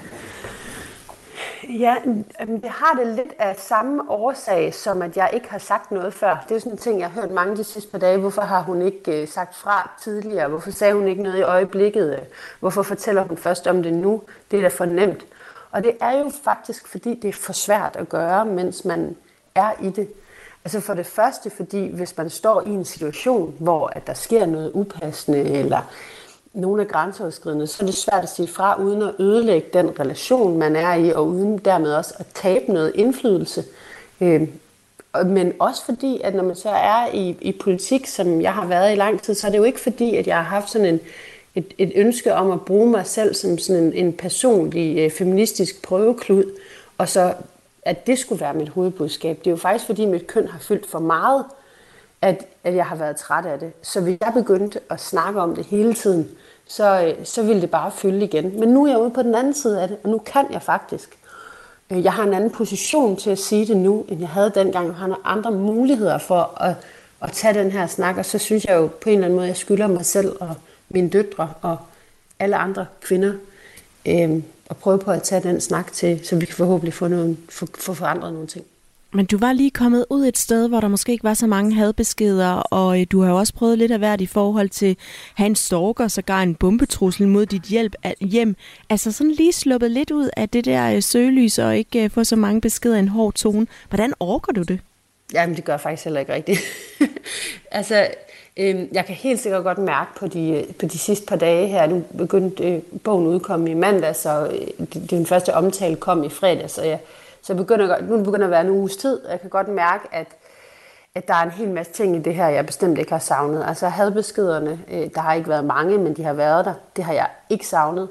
Ja, det har det lidt af samme årsag, som at jeg ikke har sagt noget før. Det er sådan en ting, jeg har hørt mange de sidste par dage. Hvorfor har hun ikke sagt fra tidligere? Hvorfor sagde hun ikke noget i øjeblikket? Hvorfor fortæller hun først om det nu? Det er da for nemt. Og det er jo faktisk, fordi det er for svært at gøre, mens man er i det. Altså for det første, fordi hvis man står i en situation, hvor at der sker noget upassende, eller nogle af grænseoverskridende, så er det svært at sige fra, uden at ødelægge den relation, man er i, og uden dermed også at tabe noget indflydelse. Men også fordi, at når man så er i politik, som jeg har været i lang tid, så er det jo ikke fordi, at jeg har haft sådan et ønske om at bruge mig selv som sådan en personlig feministisk prøveklud, og så at det skulle være mit hovedbudskab. Det er jo faktisk fordi, mit køn har fyldt for meget, at jeg har været træt af det. Så hvis jeg begyndte at snakke om det hele tiden, så ville det bare fylde igen. Men nu er jeg ude på den anden side af det, og nu kan jeg faktisk. Jeg har en anden position til at sige det nu, end jeg havde dengang. Jeg har nogle andre muligheder for at tage den her snak, og så synes jeg jo på en eller anden måde, at jeg skylder mig selv og mine døtre og alle andre kvinder at prøve på at tage den snak til, så vi kan forhåbentlig få forandret nogle ting. Men du var lige kommet ud et sted, hvor der måske ikke var så mange hadbeskeder, og du har jo også prøvet lidt af hvert i forhold til at have en stalker, sågar en bombetrussel mod dit hjem. Altså sådan lige sluppet lidt ud af det der søgelys og ikke få så mange beskeder i en hård tone. Hvordan orker du det? Jamen, det gør jeg faktisk heller ikke rigtigt. Altså, jeg kan helt sikkert godt mærke på de sidste par dage her, nu begyndte bogen udkomme i mandags, og den første omtale kom i fredags, og så nu begynder at være en uges tid, og jeg kan godt mærke, at der er en hel masse ting i det her, jeg bestemt ikke har savnet. Altså hadbeskederne, der har ikke været mange, men de har været der. Det har jeg ikke savnet.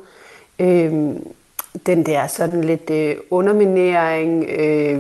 Den der sådan lidt underminering,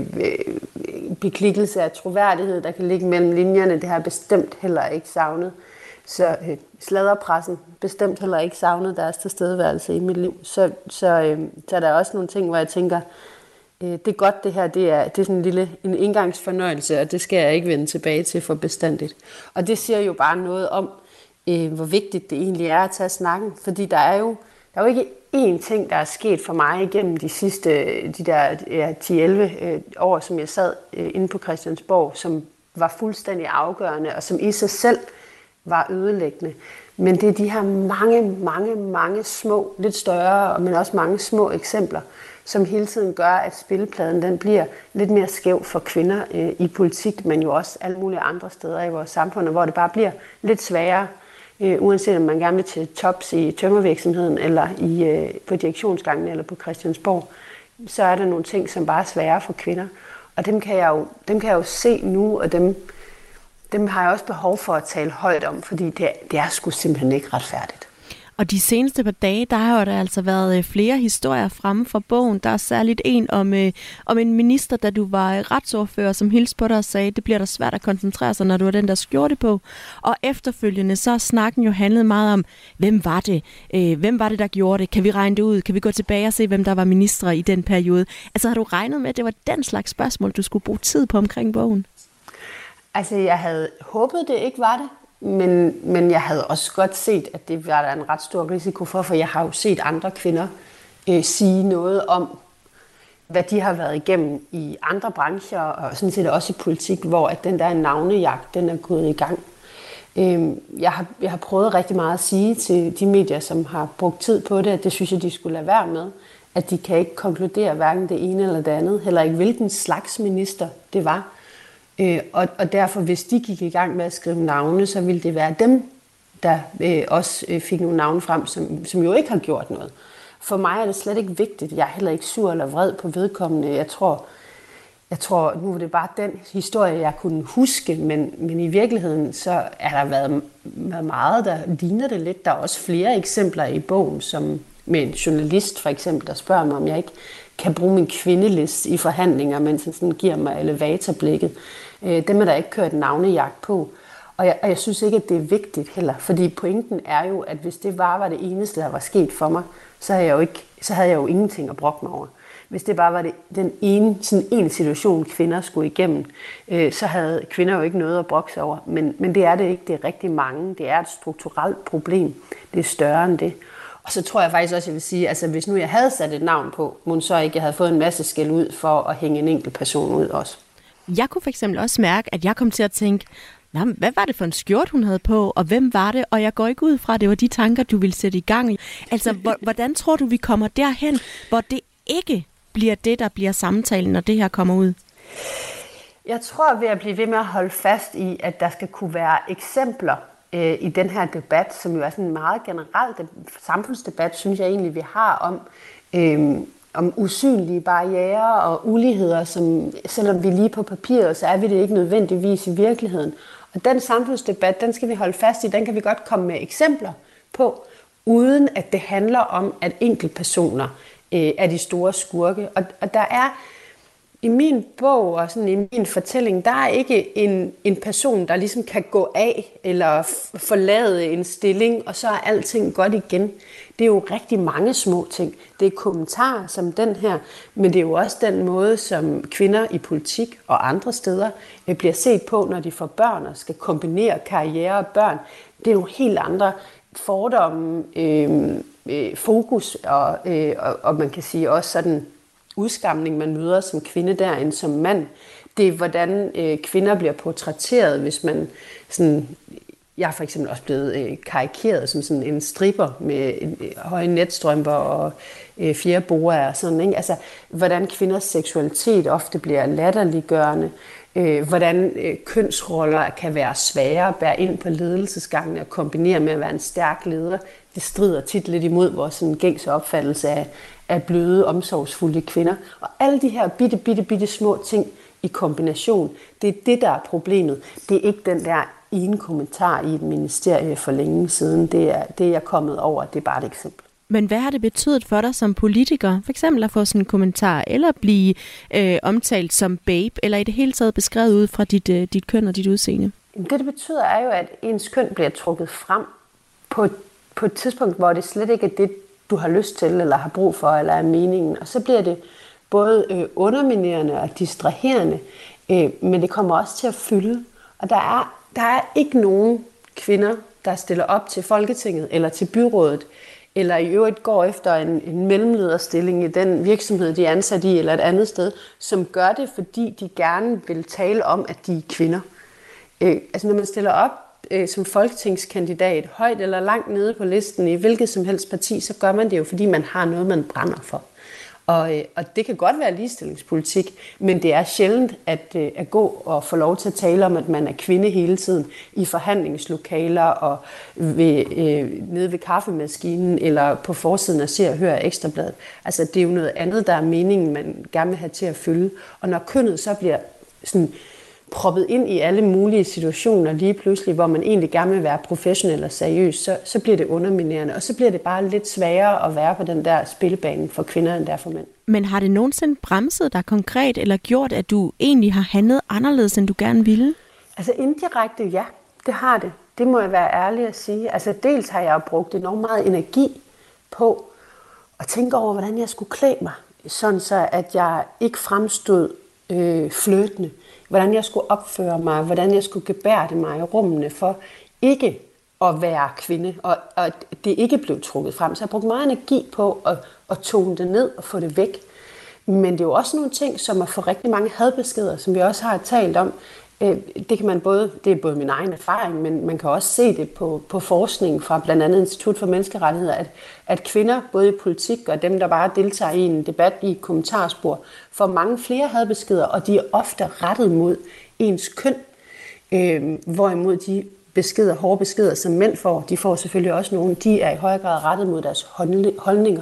beklikkelse af troværdighed, der kan ligge mellem linjerne, det har jeg bestemt heller ikke savnet. Så sladderpressen bestemt heller ikke savnet deres tilstedeværelse i mit liv. Så er der også nogle ting, hvor jeg tænker, det er godt det her, det er sådan en engangsfornøjelse, og det skal jeg ikke vende tilbage til for bestandigt. Og det siger jo bare noget om, hvor vigtigt det egentlig er at tage snakken, fordi der er jo ikke én ting, der er sket for mig igennem de der 10-11 år, som jeg sad inde på Christiansborg, som var fuldstændig afgørende, og som i sig selv var ødelæggende. Men det er de her mange små, lidt større, men også mange små eksempler, som hele tiden gør, at spillepladen den bliver lidt mere skæv for kvinder i politik, men jo også alle mulige andre steder i vores samfund, hvor det bare bliver lidt sværere, uanset om man gerne vil til tops i tømmervirksomheden, eller på direktionsgangen, eller på Christiansborg, så er der nogle ting, som bare er svære for kvinder. Og dem kan jeg jo se nu, og dem har jeg også behov for at tale højt om, fordi det er sgu simpelthen ikke retfærdigt. Og de seneste par dage, der har der altså været flere historier fremme fra bogen. Der er særligt en om en minister, da du var retsordfører, som hilste på dig og sagde, det bliver da svært at koncentrere sig, når du har den der skjorte på. Og efterfølgende, så har snakken jo handlet meget om, hvem var det? Hvem var det, der gjorde det? Kan vi regne det ud? Kan vi gå tilbage og se, hvem der var ministre i den periode? Altså har du regnet med, at det var den slags spørgsmål, du skulle bruge tid på omkring bogen? Altså jeg havde håbet, det ikke var det. Men jeg havde også godt set, at det var der en ret stor risiko for jeg har jo set andre kvinder sige noget om, hvad de har været igennem i andre brancher, og sådan set også i politik, hvor at den der navnejagt, den er gået i gang. Jeg har prøvet rigtig meget at sige til de medier, som har brugt tid på det, at det synes jeg, de skulle lade være med. At de kan ikke konkludere hverken det ene eller det andet, heller ikke hvilken slags minister det var. Og derfor, hvis de gik i gang med at skrive navne, så ville det være dem, der også fik nogle navne frem, som jo ikke har gjort noget. For mig er det slet ikke vigtigt. Jeg er heller ikke sur eller vred på vedkommende. Jeg tror nu er det bare den historie, jeg kunne huske, men i virkeligheden, så er der været meget, der ligner det lidt. Der er også flere eksempler i bogen, som med en journalist for eksempel, der spørger mig, om jeg ikke kan bruge min kvindeliste i forhandlinger, mens han sådan giver mig elevatorblikket. Dem er der ikke kørt navnejagt på. Og jeg synes ikke, at det er vigtigt heller, fordi pointen er jo, at hvis det var det eneste, der var sket for mig, så havde jeg jo ingenting at brokke mig over. Hvis det bare var den ene situation, kvinder skulle igennem, så havde kvinder jo ikke noget at brokke sig over. Men det er det ikke. Det er rigtig mange. Det er et strukturelt problem. Det er større end det. Og så tror jeg faktisk også, jeg vil sige, altså hvis nu jeg havde sat et navn på, må så ikke jeg havde fået en masse skæld ud for at hænge en enkelt person ud også. Jeg kunne for eksempel også mærke, at jeg kom til at tænke, hvad var det for en skjort, hun havde på, og hvem var det? Og jeg går ikke ud fra, at det var de tanker, du ville sætte i gang i. Altså, hvordan tror du, vi kommer derhen, hvor det ikke bliver det, der bliver samtalen, når det her kommer ud? Jeg tror, ved at blive ved med at holde fast i, at der skal kunne være eksempler i den her debat, som jo er sådan en meget generel samfundsdebat, synes jeg egentlig, vi har om usynlige barrierer og uligheder, som selvom vi er lige på papiret, så er vi det ikke nødvendigvis i virkeligheden. Og den samfundsdebat, den skal vi holde fast i, den kan vi godt komme med eksempler på, uden at det handler om, at enkeltpersoner er de store skurke. Og der er i min bog og sådan i min fortælling, der er ikke en person, der ligesom kan gå af eller forlade en stilling, og så er alting godt igen. Det er jo rigtig mange små ting. Det er kommentarer som den her, men det er jo også den måde, som kvinder i politik og andre steder bliver set på, når de får børn og skal kombinere karriere og børn. Det er jo helt andre fordomme, fokus og man kan sige også sådan udskamning, man møder som kvinde der end som mand. Det er, hvordan kvinder bliver portrætteret, hvis man sådan... Jeg er for eksempel også blevet karikeret som sådan en stripper med høje netstrømper og fjerde borer og sådan, ikke? Altså, hvordan kvinders seksualitet ofte bliver latterliggørende. Hvordan kønsroller kan være svære at bære ind på ledelsesgangen og kombinere med at være en stærk leder. Det strider tit lidt imod vores sådan gængse opfattelse af bløde, omsorgsfulde kvinder. Og alle de her bitte små ting i kombination, det er det, der er problemet. Det er ikke den der ene kommentar i et ministerie for længe siden. Det er jeg kommet over, det er bare et eksempel. Men hvad har det betydet for dig som politiker? For eksempel at få sådan en kommentar, eller blive omtalt som babe, eller i det hele taget beskrevet ud fra dit køn og dit udseende? Det betyder er jo, at ens køn bliver trukket frem på et tidspunkt, hvor det slet ikke er det, du har lyst til, eller har brug for, eller er meningen. Og så bliver det både underminerende og distraherende, men det kommer også til at fylde. Og der er ikke nogen kvinder, der stiller op til Folketinget eller til byrådet, eller i øvrigt går efter en mellemlederstilling i den virksomhed, de er ansat i, eller et andet sted, som gør det, fordi de gerne vil tale om, at de er kvinder. Altså når man stiller op som folketingskandidat, højt eller langt nede på listen i hvilket som helst parti, så gør man det jo, fordi man har noget, man brænder for. Og det kan godt være ligestillingspolitik, men det er sjældent at gå og få lov til at tale om, at man er kvinde hele tiden i forhandlingslokaler og nede ved kaffemaskinen eller på forsiden af Se og Hør Ekstrabladet. Altså det er jo noget andet, der er meningen, man gerne vil have til at fylde. Og når kønnet så bliver sådan proppet ind i alle mulige situationer lige pludselig, hvor man egentlig gerne vil være professionel og seriøs, så bliver det underminerende, og så bliver det bare lidt sværere at være på den der spillebane for kvinder end der for mænd. Men har det nogensinde bremset dig konkret, eller gjort, at du egentlig har handlet anderledes, end du gerne ville? Altså indirekte, ja, det har det. Det må jeg være ærlig at sige. Altså dels har jeg brugt enormt meget energi på at tænke over, hvordan jeg skulle klæde mig, sådan så at jeg ikke fremstod flirtende. Hvordan jeg skulle opføre mig, hvordan jeg skulle gebærde mig i rummene for ikke at være kvinde, og det ikke blev trukket frem. Så jeg brugte meget energi på at tone det ned og få det væk. Men det er jo også nogle ting, som at få rigtig mange hadbeskeder, som vi også har talt om. Det er både min egen erfaring, men man kan også se det på forskning fra blandt andet Institut for Menneskerettigheder, at kvinder, både i politik og dem, der bare deltager i en debat i et kommentarspor, får mange flere hadbeskeder, og de er ofte rettet mod ens køn, hvorimod de hårde beskeder, som mænd får, de får selvfølgelig også nogle, de er i høj grad rettet mod deres holdninger.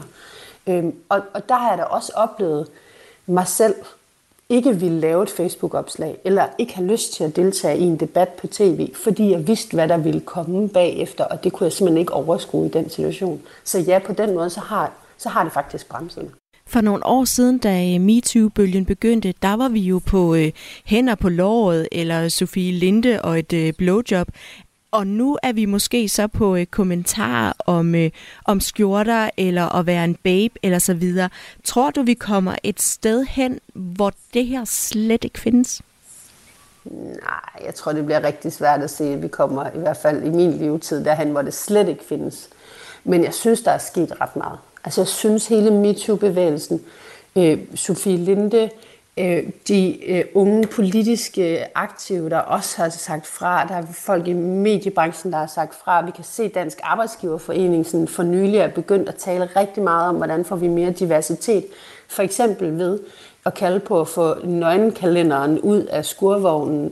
Og der har jeg da også oplevet mig selv, ikke ville lave et Facebook-opslag, eller ikke have lyst til at deltage i en debat på tv, fordi jeg vidste, hvad der ville komme bagefter, og det kunne jeg simpelthen ikke overskue i den situation. Så ja, på den måde, så har det faktisk bremset mig. For nogle år siden, da MeToo-bølgen begyndte, der var vi jo på hænder på låret, eller Sofie Linde og et blowjob. Og nu er vi måske så på kommentarer om skjorter, eller at være en babe, eller så videre. Tror du, vi kommer et sted hen, hvor det her slet ikke findes? Nej, jeg tror, det bliver rigtig svært at se. Vi kommer i hvert fald i min levetid derhen, hvor det slet ikke findes. Men jeg synes, der er sket ret meget. Altså, jeg synes hele MeToo-bevægelsen, Sofie Linde, de unge politiske aktive, der også har sagt fra, der er folk i mediebranchen, der har sagt fra. Vi kan se Dansk Arbejdsgiverforening sådan for nylig er begyndt at tale rigtig meget om, hvordan får vi mere diversitet. For eksempel ved at kalde på at få nøgenkalenderen ud af skurvognen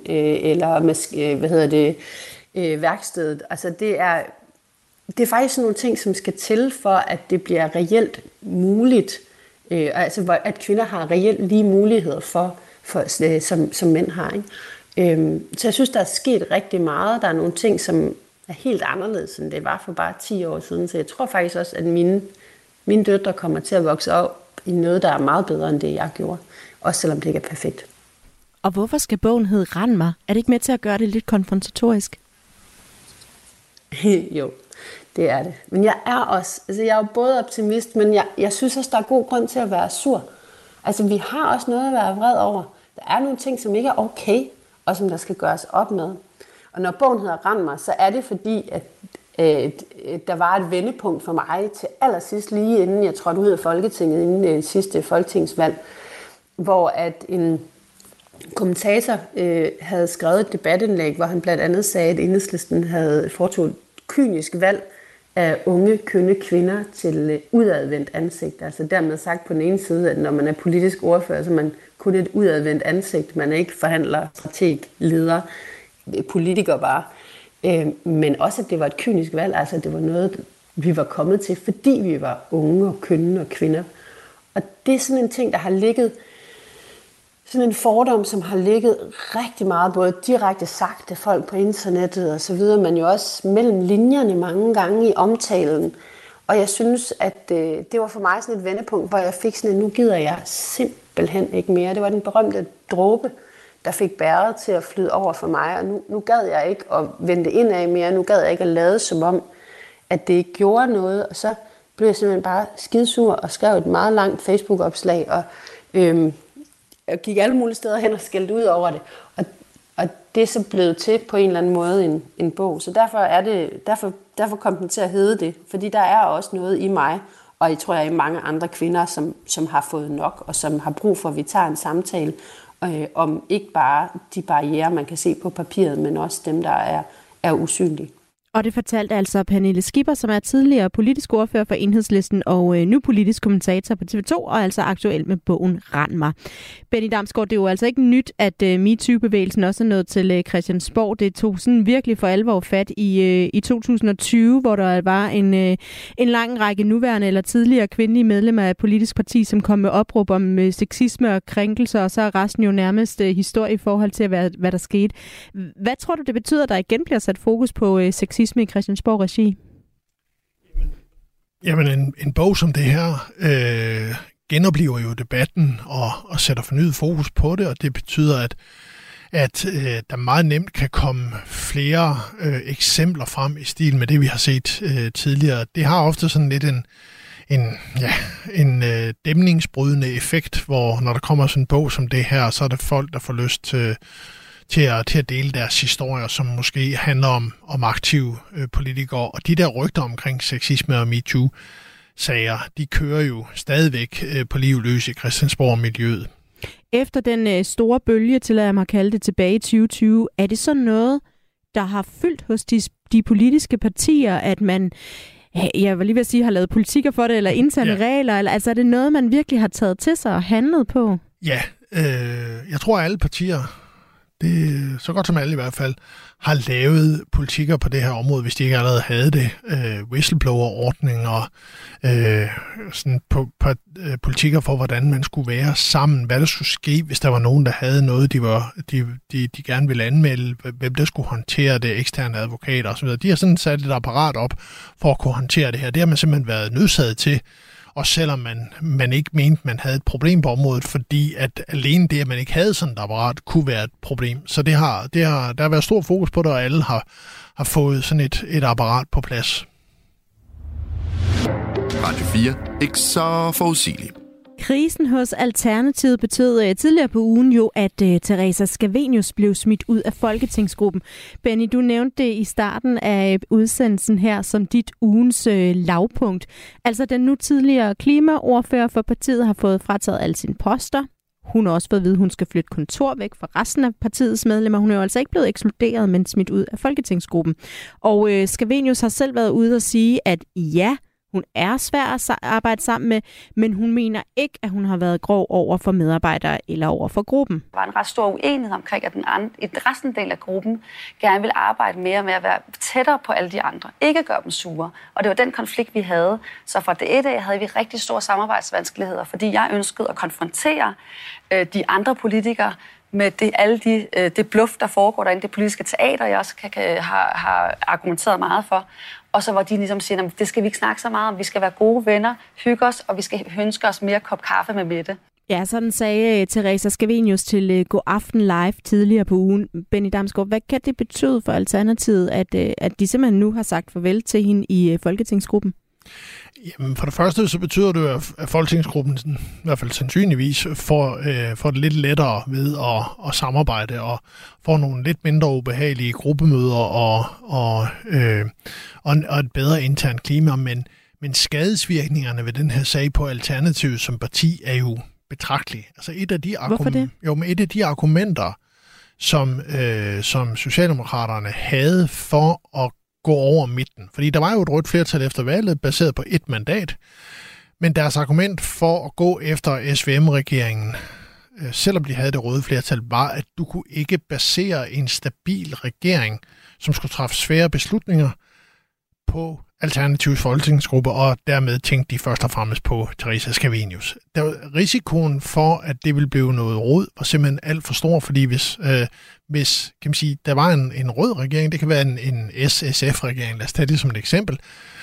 eller værkstedet. Altså det er faktisk nogle ting, som skal til for, at det bliver reelt muligt. Altså at kvinder har reelt lige muligheder som mænd har. Ikke? Så jeg synes, der er sket rigtig meget. Der er nogle ting, som er helt anderledes, end det var for bare 10 år siden. Så jeg tror faktisk også, at mine døtre kommer til at vokse op i noget, der er meget bedre end det, jeg gjorde. Også selvom det ikke er perfekt. Og hvorfor skal bogen hedde Rend mig? Er det ikke med til at gøre det lidt konfrontatorisk? Jo, det er det. Men jeg er jo både optimist, men jeg synes også, der er god grund til at være sur. Altså, vi har også noget at være vred over. Der er nogle ting, som ikke er okay, og som der skal gøres op med. Og når bogen hedder Rend mig, så er det fordi, at der var et vendepunkt for mig til allersidst, lige inden jeg trådte ud af Folketinget, inden det sidste folketingsvalg, hvor at kommentator havde skrevet et debatindlæg, hvor han blandt andet sagde, at Enhedslisten havde foretaget et kynisk valg af unge, kønne kvinder til udadvendt ansigt. Altså dermed sagt på den ene side, at når man er politisk ordfører, så er man kun et udadvendt ansigt. Man er ikke forhandler, strateg, leder, politiker bare. Men også, at det var et kynisk valg. Altså det var noget, vi var kommet til, fordi vi var unge og kønne og kvinder. Og det er sådan en ting, der har ligget, sådan en fordom, som har ligget rigtig meget, både direkte sagt af folk på internettet og så videre, men jo også mellem linjerne mange gange i omtalen. Og jeg synes, at det var for mig sådan et vendepunkt, hvor jeg fik sådan en, nu gider jeg simpelthen ikke mere. Det var den berømte dråbe, der fik bæret til at flyde over for mig, og nu gad jeg ikke at vende indad mere, nu gad jeg ikke at lade som om, at det ikke gjorde noget, og så blev jeg simpelthen bare skidesur og skrev et meget langt Facebook-opslag, og jeg gik alle mulige steder hen og skældte ud over det, og det er så blevet til på en eller anden måde en bog, så derfor kom den til at hedde det, fordi der er også noget i mig, og jeg tror, jeg er i mange andre kvinder, som har fået nok, og som har brug for, at vi tager en samtale om ikke bare de barrierer, man kan se på papiret, men også dem, der er usynlige. Og det fortalte altså Pernille Skipper, som er tidligere politisk ordfører for Enhedslisten og nu politisk kommentator på TV2, og altså aktuel med bogen Rend mig. Benny Damsgaard, det er jo altså ikke nyt, at MeToo-bevægelsen også er nået til Christiansborg. Det tog sådan virkelig for alvor fat i 2020, hvor der var en lang række nuværende eller tidligere kvindelige medlemmer af politisk parti, som kom med opråb om sexisme og krænkelser, og så er resten jo nærmest historie i forhold til, hvad der skete. Hvad tror du, det betyder, at der igen bliver sat fokus på sexisme i Christiansborg-regi? Jamen, en bog som det her genopliver jo debatten og sætter fornyet fokus på det, og det betyder, at der meget nemt kan komme flere eksempler frem i stil med det, vi har set tidligere. Det har ofte sådan lidt en dæmningsbrydende effekt, hvor når der kommer sådan en bog som det her, så er der folk, der får lyst til at dele deres historier, som måske handler om aktive politikere. Og de der rygter omkring sexisme og MeToo-sager, de kører jo stadigvæk på liv løs i Christiansborg-miljøet. Efter den store bølge, til at jeg kalde det tilbage i 2020, er det så noget, der har fyldt hos de politiske partier, at man, jeg vil lige vil sige, har lavet politikker for det, eller interne regler, eller altså er det noget, man virkelig har taget til sig og handlet på? Ja, jeg tror, at alle partier, det så godt som alle i hvert fald, har lavet politikker på det her område, hvis de ikke allerede havde det. Whistleblower-ordninger, sådan politikker for, hvordan man skulle være sammen, hvad der skulle ske, hvis der var nogen, der havde noget, de gerne ville anmelde, hvem der skulle håndtere det, eksterne advokater osv. De har sådan sat et apparat op for at kunne håndtere det her. Det har man simpelthen været nødsaget til, og selvom man ikke mente, man havde et problem på området, fordi at alene det, at man ikke havde sådan et apparat, kunne være et problem. Så der har været stor fokus på det, og alle har fået sådan et apparat på plads. Radio 4. Ikke så forudsigeligt. Krisen hos Alternativet betød tidligere på ugen jo, at Theresa Scavenius blev smidt ud af Folketingsgruppen. Benny, du nævnte det i starten af udsendelsen her som dit ugens lavpunkt. Altså den nu tidligere klimaordfører for partiet har fået frataget alle sine poster. Hun har også fået at vide, at hun skal flytte kontor væk fra resten af partiets medlemmer. Hun er jo altså ikke blevet ekskluderet, men smidt ud af Folketingsgruppen. Og Scavenius har selv været ude og sige, at ja, hun er svær at arbejde sammen med, men hun mener ikke, at hun har været grov over for medarbejdere eller over for gruppen. Der var en ret stor uenighed omkring, at resten del af gruppen gerne vil arbejde mere med at være tættere på alle de andre. Ikke gøre dem sure. Og det var den konflikt, vi havde. Så fra det ene af havde vi rigtig store samarbejdsvanskeligheder, fordi jeg ønskede at konfrontere de andre politikere med det bluff, der foregår derinde, det politiske teater, jeg også har argumenteret meget for. Og så var de ligesom siger, det skal vi ikke snakke så meget om, vi skal være gode venner, hygge os, og vi skal ønske os mere kop kaffe med Mette. Ja, sådan sagde Theresa Scavenius til God Aften Live tidligere på ugen. Benny Damsgaard, hvad kan det betyde for Alternativet, at de simpelthen nu har sagt farvel til hende i Folketingsgruppen? Jamen, for det første så betyder det jo, at Folketingsgruppen i hvert fald sandsynligvis får det lidt lettere ved at samarbejde og får nogle lidt mindre ubehagelige gruppemøder og et bedre internt klima. Men skadesvirkningerne ved den her sag på Alternativet som parti er jo betragteligt. Altså Hvorfor det? Et af de argumenter, som Socialdemokraterne havde for at gå over midten. Fordi der var jo et rødt flertal efter valget, baseret på 1 mandat. Men deres argument for at gå efter SVM-regeringen, selvom de havde det røde flertal, var, at du kunne ikke basere en stabil regering, som skulle træffe svære beslutninger, på Alternativets folketingsgruppe, og dermed tænkte de først og fremmest på Theresa Scavenius. Risikoen for, at det ville blive noget rod, var simpelthen alt for stor, fordi hvis kan man sige, der var en rød regering, det kan være en SSF-regering, lad os tage det som et eksempel,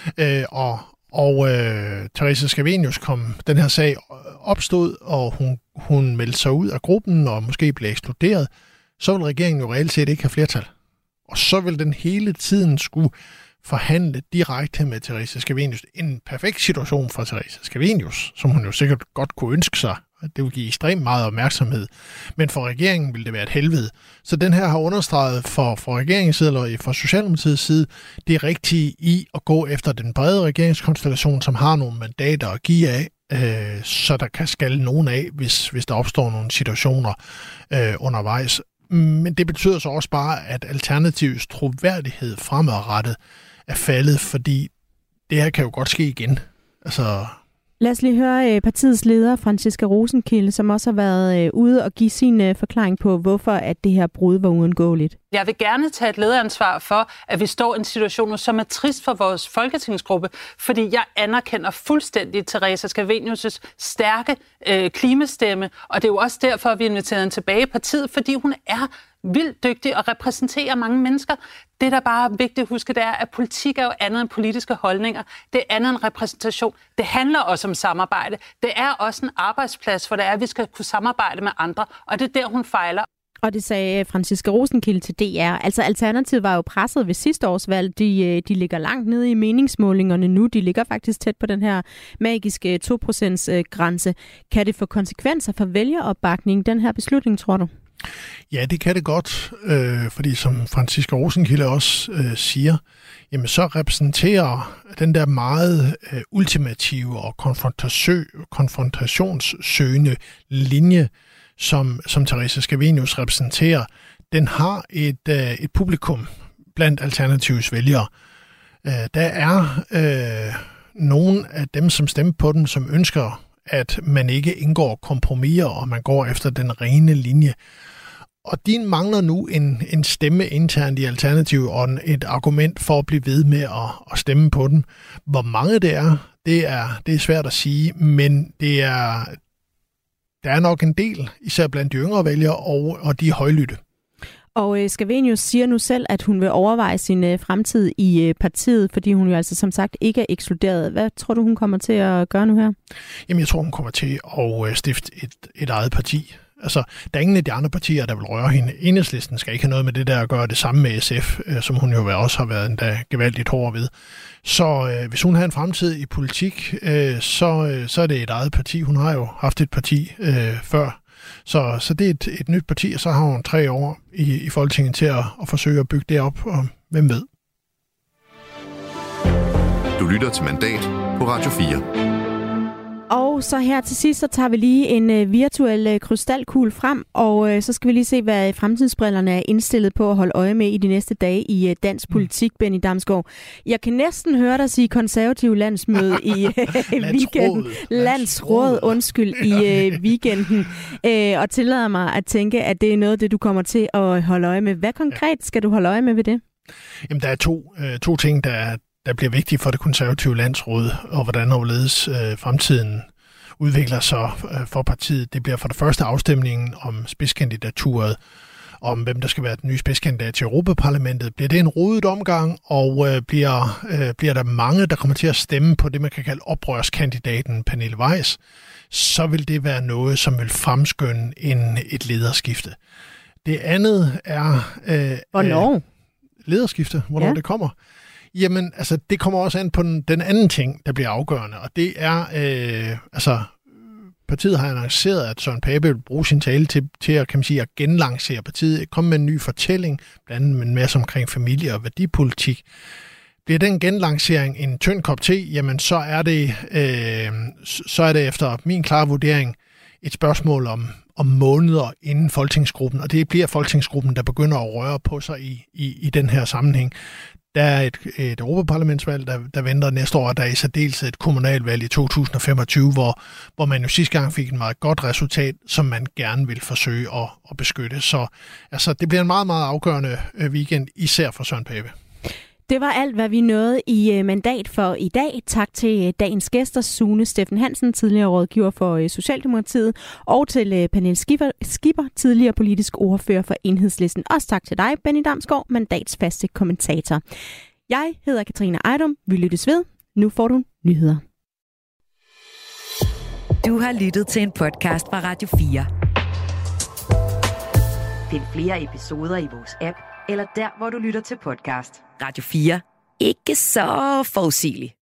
og Theresa Scavenius den her sag opstod, og hun meldte sig ud af gruppen, og måske blev ekskluderet, så vil regeringen jo reelt set ikke have flertal. Og så vil den hele tiden skulle forhandle direkte med Theresa Scavenius. En perfekt situation for Theresa Scavenius, som hun jo sikkert godt kunne ønske sig. Det vil give ekstremt meget opmærksomhed. Men for regeringen vil det være et helvede. Så den her har understreget for regeringens side, eller fra Socialdemokratiets side, det er rigtigt i at gå efter den brede regeringskonstellation, som har nogle mandater at give af, så der kan skalle nogen af, hvis der opstår nogle situationer undervejs. Men det betyder så også bare, at Alternativets troværdighed fremadrettet er faldet, fordi det her kan jo godt ske igen. Altså... Lad os lige høre partiets leder, Franciska Rosenkilde, som også har været ude og give sin forklaring på, hvorfor at det her brud var uundgåeligt. Jeg vil gerne tage et lederansvar for, at vi står i en situation, som er trist for vores folketingsgruppe, fordi jeg anerkender fuldstændig Theresa Scavenius' stærke klimastemme, og det er jo også derfor, at vi inviterer hende tilbage i partiet, fordi hun er vildt dygtig og repræsenterer mange mennesker. Det, der bare er vigtigt at huske, det er, at politik er jo andet end politiske holdninger. Det er andet end repræsentation. Det handler også om samarbejde. Det er også en arbejdsplads, hvor det er, at vi skal kunne samarbejde med andre, og det er der, hun fejler. Og det sagde Franciska Rosenkilde til DR. Altså Alternativet var jo presset ved sidste års valg. De ligger langt nede i meningsmålingerne nu. De ligger faktisk tæt på den her magiske 2%-grænse. Kan det få konsekvenser for vælgeropbakning, den her beslutning, tror du? Ja, det kan det godt, fordi som Franciska Rosenkilde også siger, jamen så repræsenterer den der meget ultimative og konfrontationssøgende linje, som Theresa Scavenius repræsenterer, den har et publikum blandt Alternativets vælgere. Der er nogle af dem, som stemmer på dem, som ønsker, at man ikke indgår kompromiser, og man går efter den rene linje. Og de mangler nu en stemme internt i Alternativet og et argument for at blive ved med at stemme på dem. Hvor mange det er svært at sige, men der er nok en del, især blandt de yngre vælgere, og de er højlytte. Og Scavenius siger nu selv, at hun vil overveje sin fremtid i partiet, fordi hun jo altså som sagt ikke er ekskluderet. Hvad tror du, hun kommer til at gøre nu her? Jamen, jeg tror, hun kommer til at stifte et eget parti. Altså, der er ingen af de andre partier, der vil røre hende. Enhedslisten skal ikke have noget med det der at gøre, det samme med SF, som hun jo også har været endda gevaldigt hård ved. Så hvis hun har en fremtid i politik, så er det et eget parti. Hun har jo haft et parti før. Så det er et nyt parti, og så har hun 3 år i Folketinget til at forsøge at bygge det op, og hvem ved. Du lytter til Mandat på Radio 4. Og så her til sidst, så tager vi lige en virtuel krystalkugle frem, og så skal vi lige se, hvad fremtidsbrillerne er indstillet på at holde øje med i de næste dage i dansk politik, Benny Damsgaard. Jeg kan næsten høre dig sige konservativ landsmøde i weekenden. Landsråd, undskyld, i weekenden. Og tillader mig at tænke, at det er noget af det, du kommer til at holde øje med. Hvad konkret skal du holde øje med ved det? Jamen, der er to ting, der bliver vigtige for det konservative landsråd, og hvordan overledes fremtiden udvikler sig for partiet. Det bliver for det første afstemningen om spidskandidaturet, om hvem der skal være den nye spidskandidat til Europaparlamentet. Bliver det en rodet omgang, og bliver der mange, der kommer til at stemme på det, man kan kalde oprørskandidaten Pernille Weiss, så vil det være noget, som vil fremskynde et lederskifte. Det andet er... Hvornår? Lederskifte, hvornår det kommer. Jamen, altså, det kommer også an på den anden ting, der bliver afgørende, og det er, partiet har annonceret, at Søren Pape vil bruge sin tale til at, kan man sige, at genlancere partiet, komme med en ny fortælling, blandt andet med en masse omkring familie og værdipolitik. Bliver den genlancering en tynd kop te, jamen så er det efter min klare vurdering et spørgsmål om måneder inden folketingsgruppen, og det bliver folketingsgruppen, der begynder at røre på sig i den her sammenhæng. Der er et europaparlamentsvalg, der venter næste år, og der er i særdeleshed et kommunalvalg i 2025, hvor man jo sidste gang fik et meget godt resultat, som man gerne vil forsøge at beskytte. Så altså, det bliver en meget, meget afgørende weekend, især for Søren Pape. Det var alt, hvad vi nåede i mandat for i dag. Tak til dagens gæster, Sune Steffen Hansen, tidligere rådgiver for Socialdemokratiet, og til Pernille Skipper, tidligere politisk ordfører for Enhedslisten. Også tak til dig, Benny Damsgaard, mandats faste kommentator. Jeg hedder Katrine Ejdom. Vi lyttes ved. Nu får du nyheder. Du har lyttet til en podcast fra Radio 4. Find flere episoder i vores app, eller der, hvor du lytter til podcast. Radio 4. Ikke så forudsigeligt.